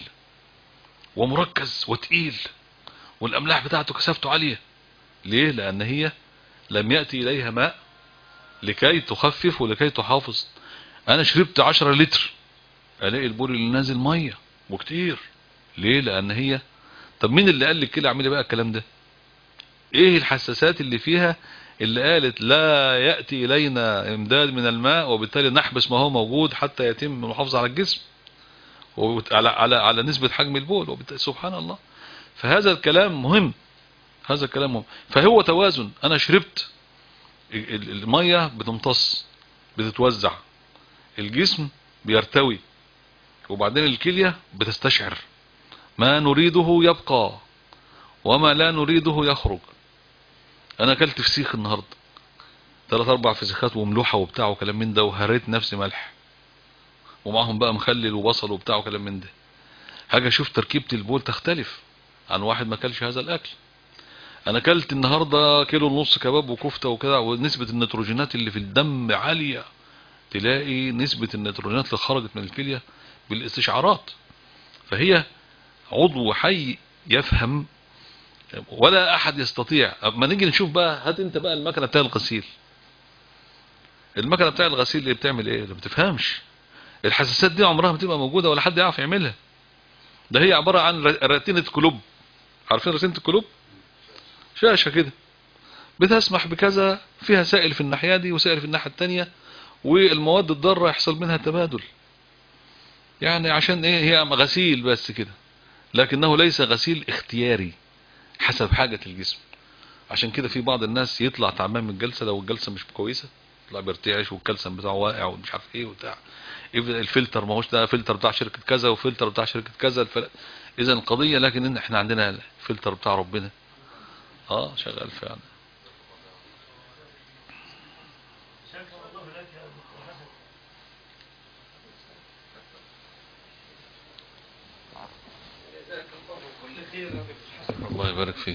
Speaker 2: ومركز وتقيل، والاملاح بتاعته كثافته عالية. ليه؟ لان هي لم يأتي اليها ماء لكي تخفف ولكي تحافظ. انا شربت عشرة لتر، الاقي البول اللي نازل مية وكتير. ليه؟ لان هي، طب مين اللي قال لك كده اعملي بقى الكلام ده؟ ايه الحساسات اللي فيها اللي قالت لا يأتي الينا امداد من الماء وبالتالي نحبس ما هو موجود حتى يتم المحافظة على الجسم وعلى على على نسبة حجم البول، وبالتالي سبحان الله. فهذا الكلام مهم، هذا الكلام مهم. فهو توازن، انا شربت المية بتمتص بتتوزع، الجسم بيرتوي، وبعدين الكلية بتستشعر ما نريده يبقى وما لا نريده يخرج. انا اكلت فسيخ النهاردة ثلاث اربع فسيخات وملوحة وبتاع وكلام من ده، وهريت نفسي ملح ومعهم بقى مخلل وبصل وبتاع وكلام من ده. حاجة اشوف تركيبة البول تختلف عن واحد ما اكلش هذا الاكل. انا اكلت النهاردة كيلو ونص كباب وكفتة وكده، ونسبة النيتروجينات اللي في الدم عالية، تلاقي نسبة النيتروجينات اللي خرجت من الكلية بالاستشعارات. فهي عضو حي يفهم، ولا احد يستطيع. اما نيجي نشوف بقى، هات انت بقى المكنه بتاع الغسيل، المكنه بتاع الغسيل اللي بتعمل ايه؟ اللي بتفهمش الحساسات دي عمرها ما تبقى موجوده ولا حد يعرف يعملها. ده هي عباره عن رتينه قلوب. عارفين رتينه القلوب؟ شاشه كده بتسمح بكذا، فيها سائل في الناحيه دي وسائل في الناحيه الثانيه، والمواد الضاره يحصل منها تبادل. يعني عشان ايه؟ هي غسيل بس كده، لكنه ليس غسيل اختياري حسب حاجة الجسم. عشان كده في بعض الناس يطلع تعبان من الجلسة لو الجلسة مش كويسة، يطلع بيرتعش والكالسيوم بتاعه واقع ومش عارف ايه وبتاع، الفلتر ما هوش ده فلتر بتاع شركة كذا وفلتر بتاع شركة كذا. اذا القضية، لكن إن احنا عندنا الفلتر بتاع ربنا اه شغال فعلا. الله يبارك فيك.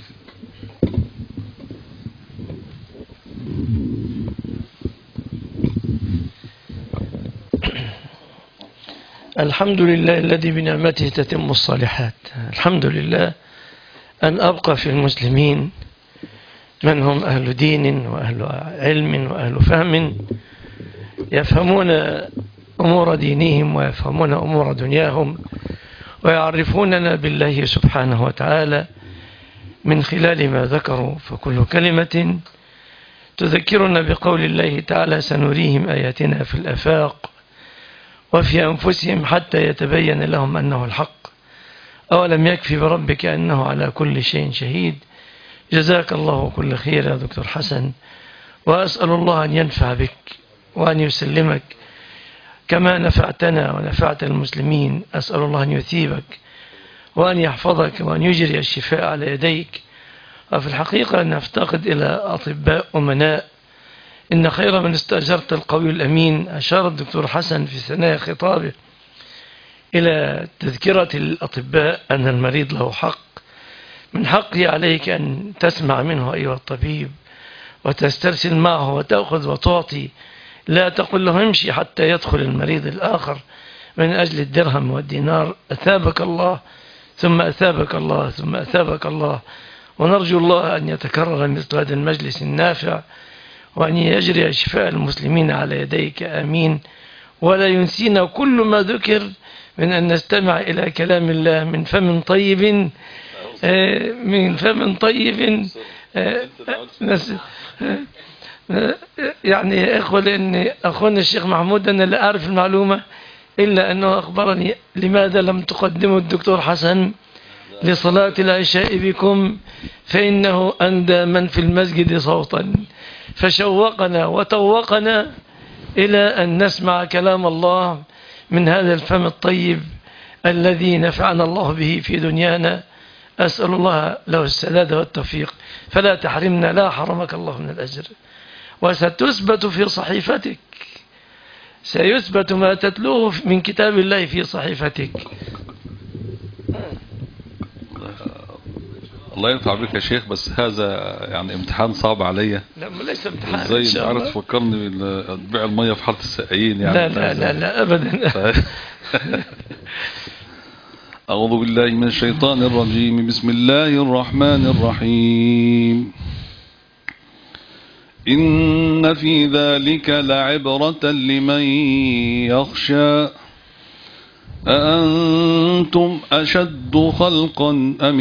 Speaker 1: الحمد لله الذي بنعمته تتم الصالحات. الحمد لله أن أبقى في المسلمين من هم أهل دين وأهل علم وأهل فهم، يفهمون أمور دينهم ويفهمون أمور دنياهم، ويعرفوننا بالله سبحانه وتعالى من خلال ما ذكروا. فكل كلمة تذكرنا بقول الله تعالى: سنريهم آياتنا في الآفاق وفي أنفسهم حتى يتبين لهم أنه الحق، أولم يكفي بربك أنه على كل شيء شهيد. جزاك الله كل خير يا دكتور حسن، وأسأل الله أن ينفع بك وأن يسلمك كما نفعتنا ونفعت المسلمين. أسأل الله أن يثيبك وأن يحفظك وأن يجري الشفاء على يديك. وفي الحقيقة نفتقد إلى أطباء أمناء إن خير من استأجرت القوي الأمين. أشار الدكتور حسن في ثنايا خطابه إلى تذكرة الأطباء أن المريض له حق، من حقه عليك أن تسمع منه أيها الطبيب وتسترسل معه وتأخذ وتعطي، لا تقل له امشي حتى يدخل المريض الآخر من أجل الدرهم والدينار. أثابك الله ثم أثابك الله ثم أثابك الله، ونرجو الله أن يتكرر مثل هذا المجلس النافع وأن يجري شفاء المسلمين على يديك، آمين. ولا ينسينا كل ما ذكر من أن نستمع إلى كلام الله من فم طيب من فم طيب يعني يا إخوة، لأن أخونا الشيخ محمود أنا لا أعرف المعلومة إلا أنه أخبرني لماذا لم تقدموا الدكتور حسن لصلاة العشاء بكم، فإنه أندى من في المسجد صوتا، فشوقنا وتوقنا إلى أن نسمع كلام الله من هذا الفم الطيب الذي نفعنا الله به في دنيانا. أسأل الله له السداد والتوفيق، فلا تحرمنا، لا حرمك الله من الأجر. وستثبت في صحيفتك، سيثبت ما تتلوه من كتاب الله في صحيفتك.
Speaker 2: الله ينفع بك يا شيخ، بس هذا يعني امتحان صعب عليا.
Speaker 1: لا ليس امتحان،
Speaker 2: ازاي انت عارف تفكرني ببيع الميه في حاره السقايين يعني.
Speaker 1: لا لا لا, لا ابدا.
Speaker 2: أعوذ بالله من الشيطان الرجيم. بسم الله الرحمن الرحيم. إن في ذلك لعبرة لمن يخشى. أأنتم أشد خلقا أم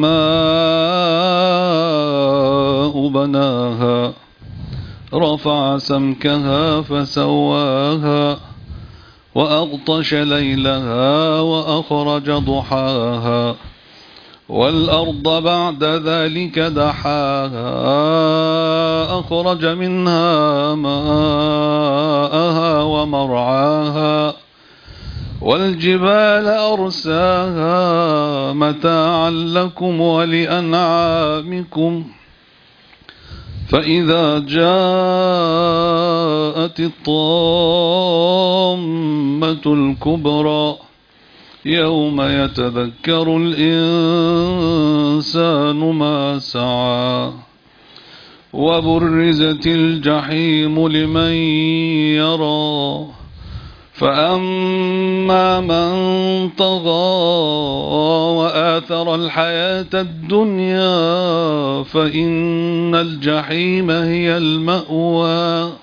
Speaker 2: السماء بناها رفع سمكها فسواها وأغطش ليلها وأخرج ضحاها والأرض بعد ذلك دحاها أخرج منها ماءها ومرعاها والجبال أرساها متاعا لكم ولأنعامكم فإذا جاءت الطامة الكبرى يوم يتذكر الإنسان ما سعى وبرزت الجحيم لمن يرى فأما من طغى وآثر الحياة الدنيا فإن الجحيم هي المأوى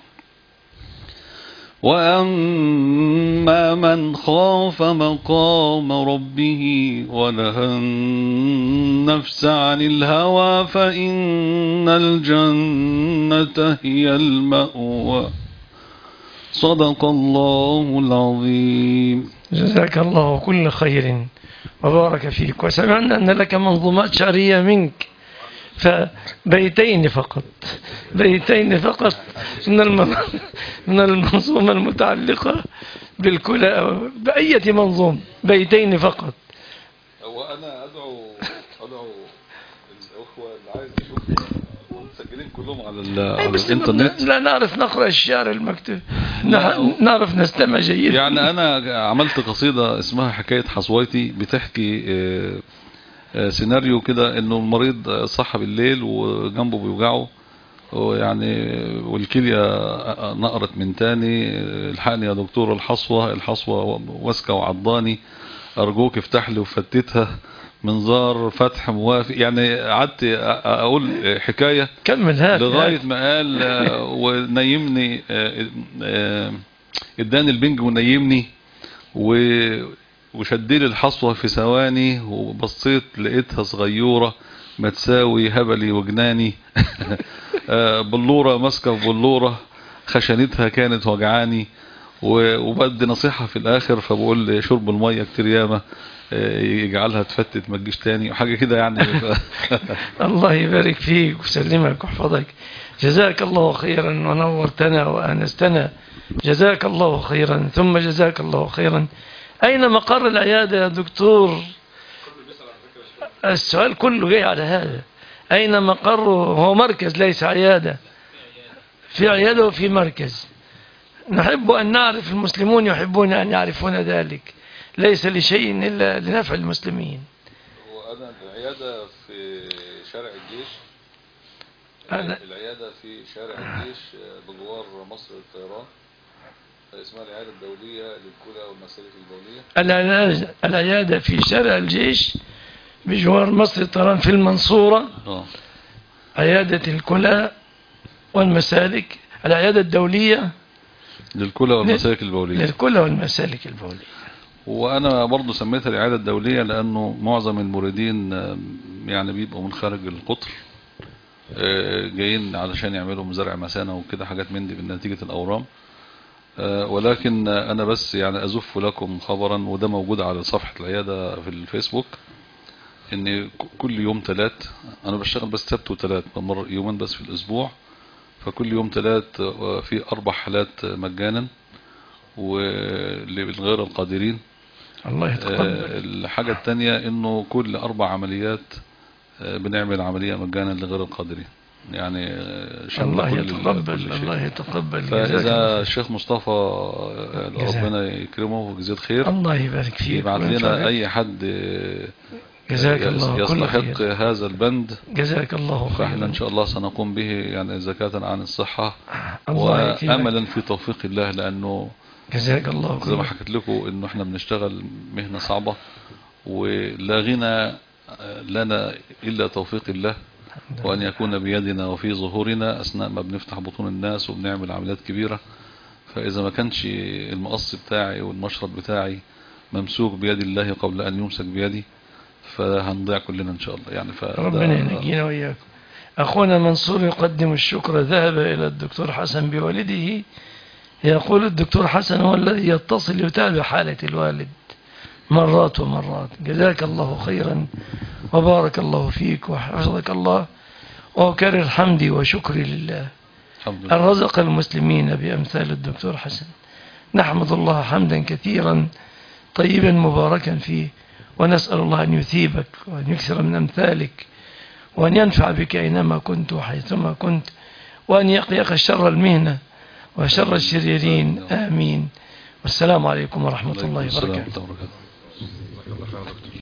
Speaker 2: وأما من خاف مقام ربه ونهى النفس عن الهوى فإن الجنة هي المأوى. صدق الله العظيم.
Speaker 1: جزاك الله كل خير وبارك فيك. وسمعنا أن لك منظومات شعرية منك، فبيتين فقط بيتين فقط من من المنظومة المتعلقة بالكلى بأية منظوم، بيتين فقط.
Speaker 2: وأنا أدعو أدعو الأخوة اللي عايز يشوفوا مسجلين كلهم على, على الإنترنت.
Speaker 1: لا نعرف نقرأ الشعر المكتوب، نعرف نستمع جيدا.
Speaker 2: يعني أنا عملت قصيدة اسمها حكاية حصويتي، بتحكي سيناريو كده انه المريض صحى بالليل وجنبه بيوجعه ويعني والكليه نقرت من تاني، الحقني يا دكتور الحصوه الحصوه واسكه وعضاني، ارجوك افتح لي وفتتها منظار فتح موافق. يعني قعدت اقول حكايه
Speaker 1: كمل هات
Speaker 2: لغايه ما قال ونيمني اداني البنج ونيمني وشديلي الحصوة في ثواني وبصيت لقيتها صغيورة ما تساوي هبلي وجناني بلورة ماسكة في بلورة خشنتها كانت وجعاني. وبدي نصيحة في الآخر فبقول شرب المية كتير ياما يجعلها تفتت ما تجيش تاني وحاجة كده يعني.
Speaker 1: الله يبارك فيك وسلمك وحفظك. جزاك الله خيرا ونورتنا وأنستنا. جزاك الله خيرا ثم جزاك الله خيرا. أين مقر العيادة يا دكتور؟ السؤال كله جاي على هذا. أين مقره؟ هو مركز ليس عيادة. في عيادة وفي مركز. نحب أن نعرف، المسلمون يحبون أن يعرفون ذلك، ليس لشيء إلا لنفع المسلمين.
Speaker 2: وأنا العيادة في شارع الجيش،
Speaker 1: أنا
Speaker 2: العيادة في شارع الجيش بجوار مصر للطيران، اسمها العيادة الدولية للكلى والمسالك البولية.
Speaker 1: العيادة العيادة في شارع الجيش بجوار مصر للطيران في المنصورة.
Speaker 2: اه
Speaker 1: عيادة الكلى والمسالك، العيادة الدولية
Speaker 2: للكلى والمسالك البولية.
Speaker 1: للكلى والمسالك البولية.
Speaker 2: وأنا برضو سميتها العيادة الدولية لأنه معظم الموردين يعني بيبقوا من خارج القطر، جايين علشان يعملوا مزارع مثانة وكده، حاجات من دي بنتيجة الأورام. ولكن أنا بس يعني أزف لكم خبرا، وده موجود على صفحة العيادة في الفيسبوك، إن كل يوم ثلاث، أنا بشتغل بس سبت وثلاث، بمر يومين بس في الأسبوع، فكل يوم ثلاث في أربع حالات مجانا ولغير القادرين.
Speaker 1: الله يتقبل.
Speaker 2: الحاجة الثانية إنه كل أربع عمليات بنعمل عملية مجانا لغير القادرين، يعني
Speaker 1: الله يتقبل. الله يتقبل.
Speaker 2: فإذا الشيخ مصطفى ربنا يكرمه ويجزيه خير،
Speaker 1: الله يبارك فيك،
Speaker 2: يبعت لنا أي حد
Speaker 1: جزاك الله كل
Speaker 2: يستحق
Speaker 1: خير.
Speaker 2: هذا البند،
Speaker 1: جزاك الله خيرا.
Speaker 2: فإحنا إن شاء الله سنقوم به يعني زكاة عن الصحة،
Speaker 1: الله يكرمك.
Speaker 2: وأملا في توفيق الله، لأنه
Speaker 1: جزاك الله
Speaker 2: زي ما
Speaker 1: خيرا.
Speaker 2: حكيت لكم إنه إحنا بنشتغل مهنة صعبة، ولا غنى لنا إلا توفيق الله، وأن يكون بيدنا وفي ظهورنا أثناء ما بنفتح بطون الناس وبنعمل عمليات كبيرة. فإذا ما كانش المقص بتاعي والمشرط بتاعي ممسوك بيد الله قبل أن يمسك بيدي، فهنضيع كلنا إن شاء الله يعني.
Speaker 1: ربنا ينجينا وإياكم. أخونا منصور يقدم الشكر، ذهب إلى الدكتور حسن بوالده، يقول الدكتور حسن هو الذي يتصل يتابع حالة الوالد مرات ومرات. جزاك الله خيرا وبارك الله فيك وحفظك الله، وأكرر حمدي وشكري لله أن رزق المسلمين بأمثال الدكتور حسن. نحمد الله حمدا كثيرا طيبا مباركا فيه، ونسأل الله أن يثيبك وأن يكثر من أمثالك، وأن ينفع بك أينما كنت وحيثما كنت، وأن يقيك شر المهنة وشر الشريرين. آمين. والسلام عليكم ورحمة الله وبركاته.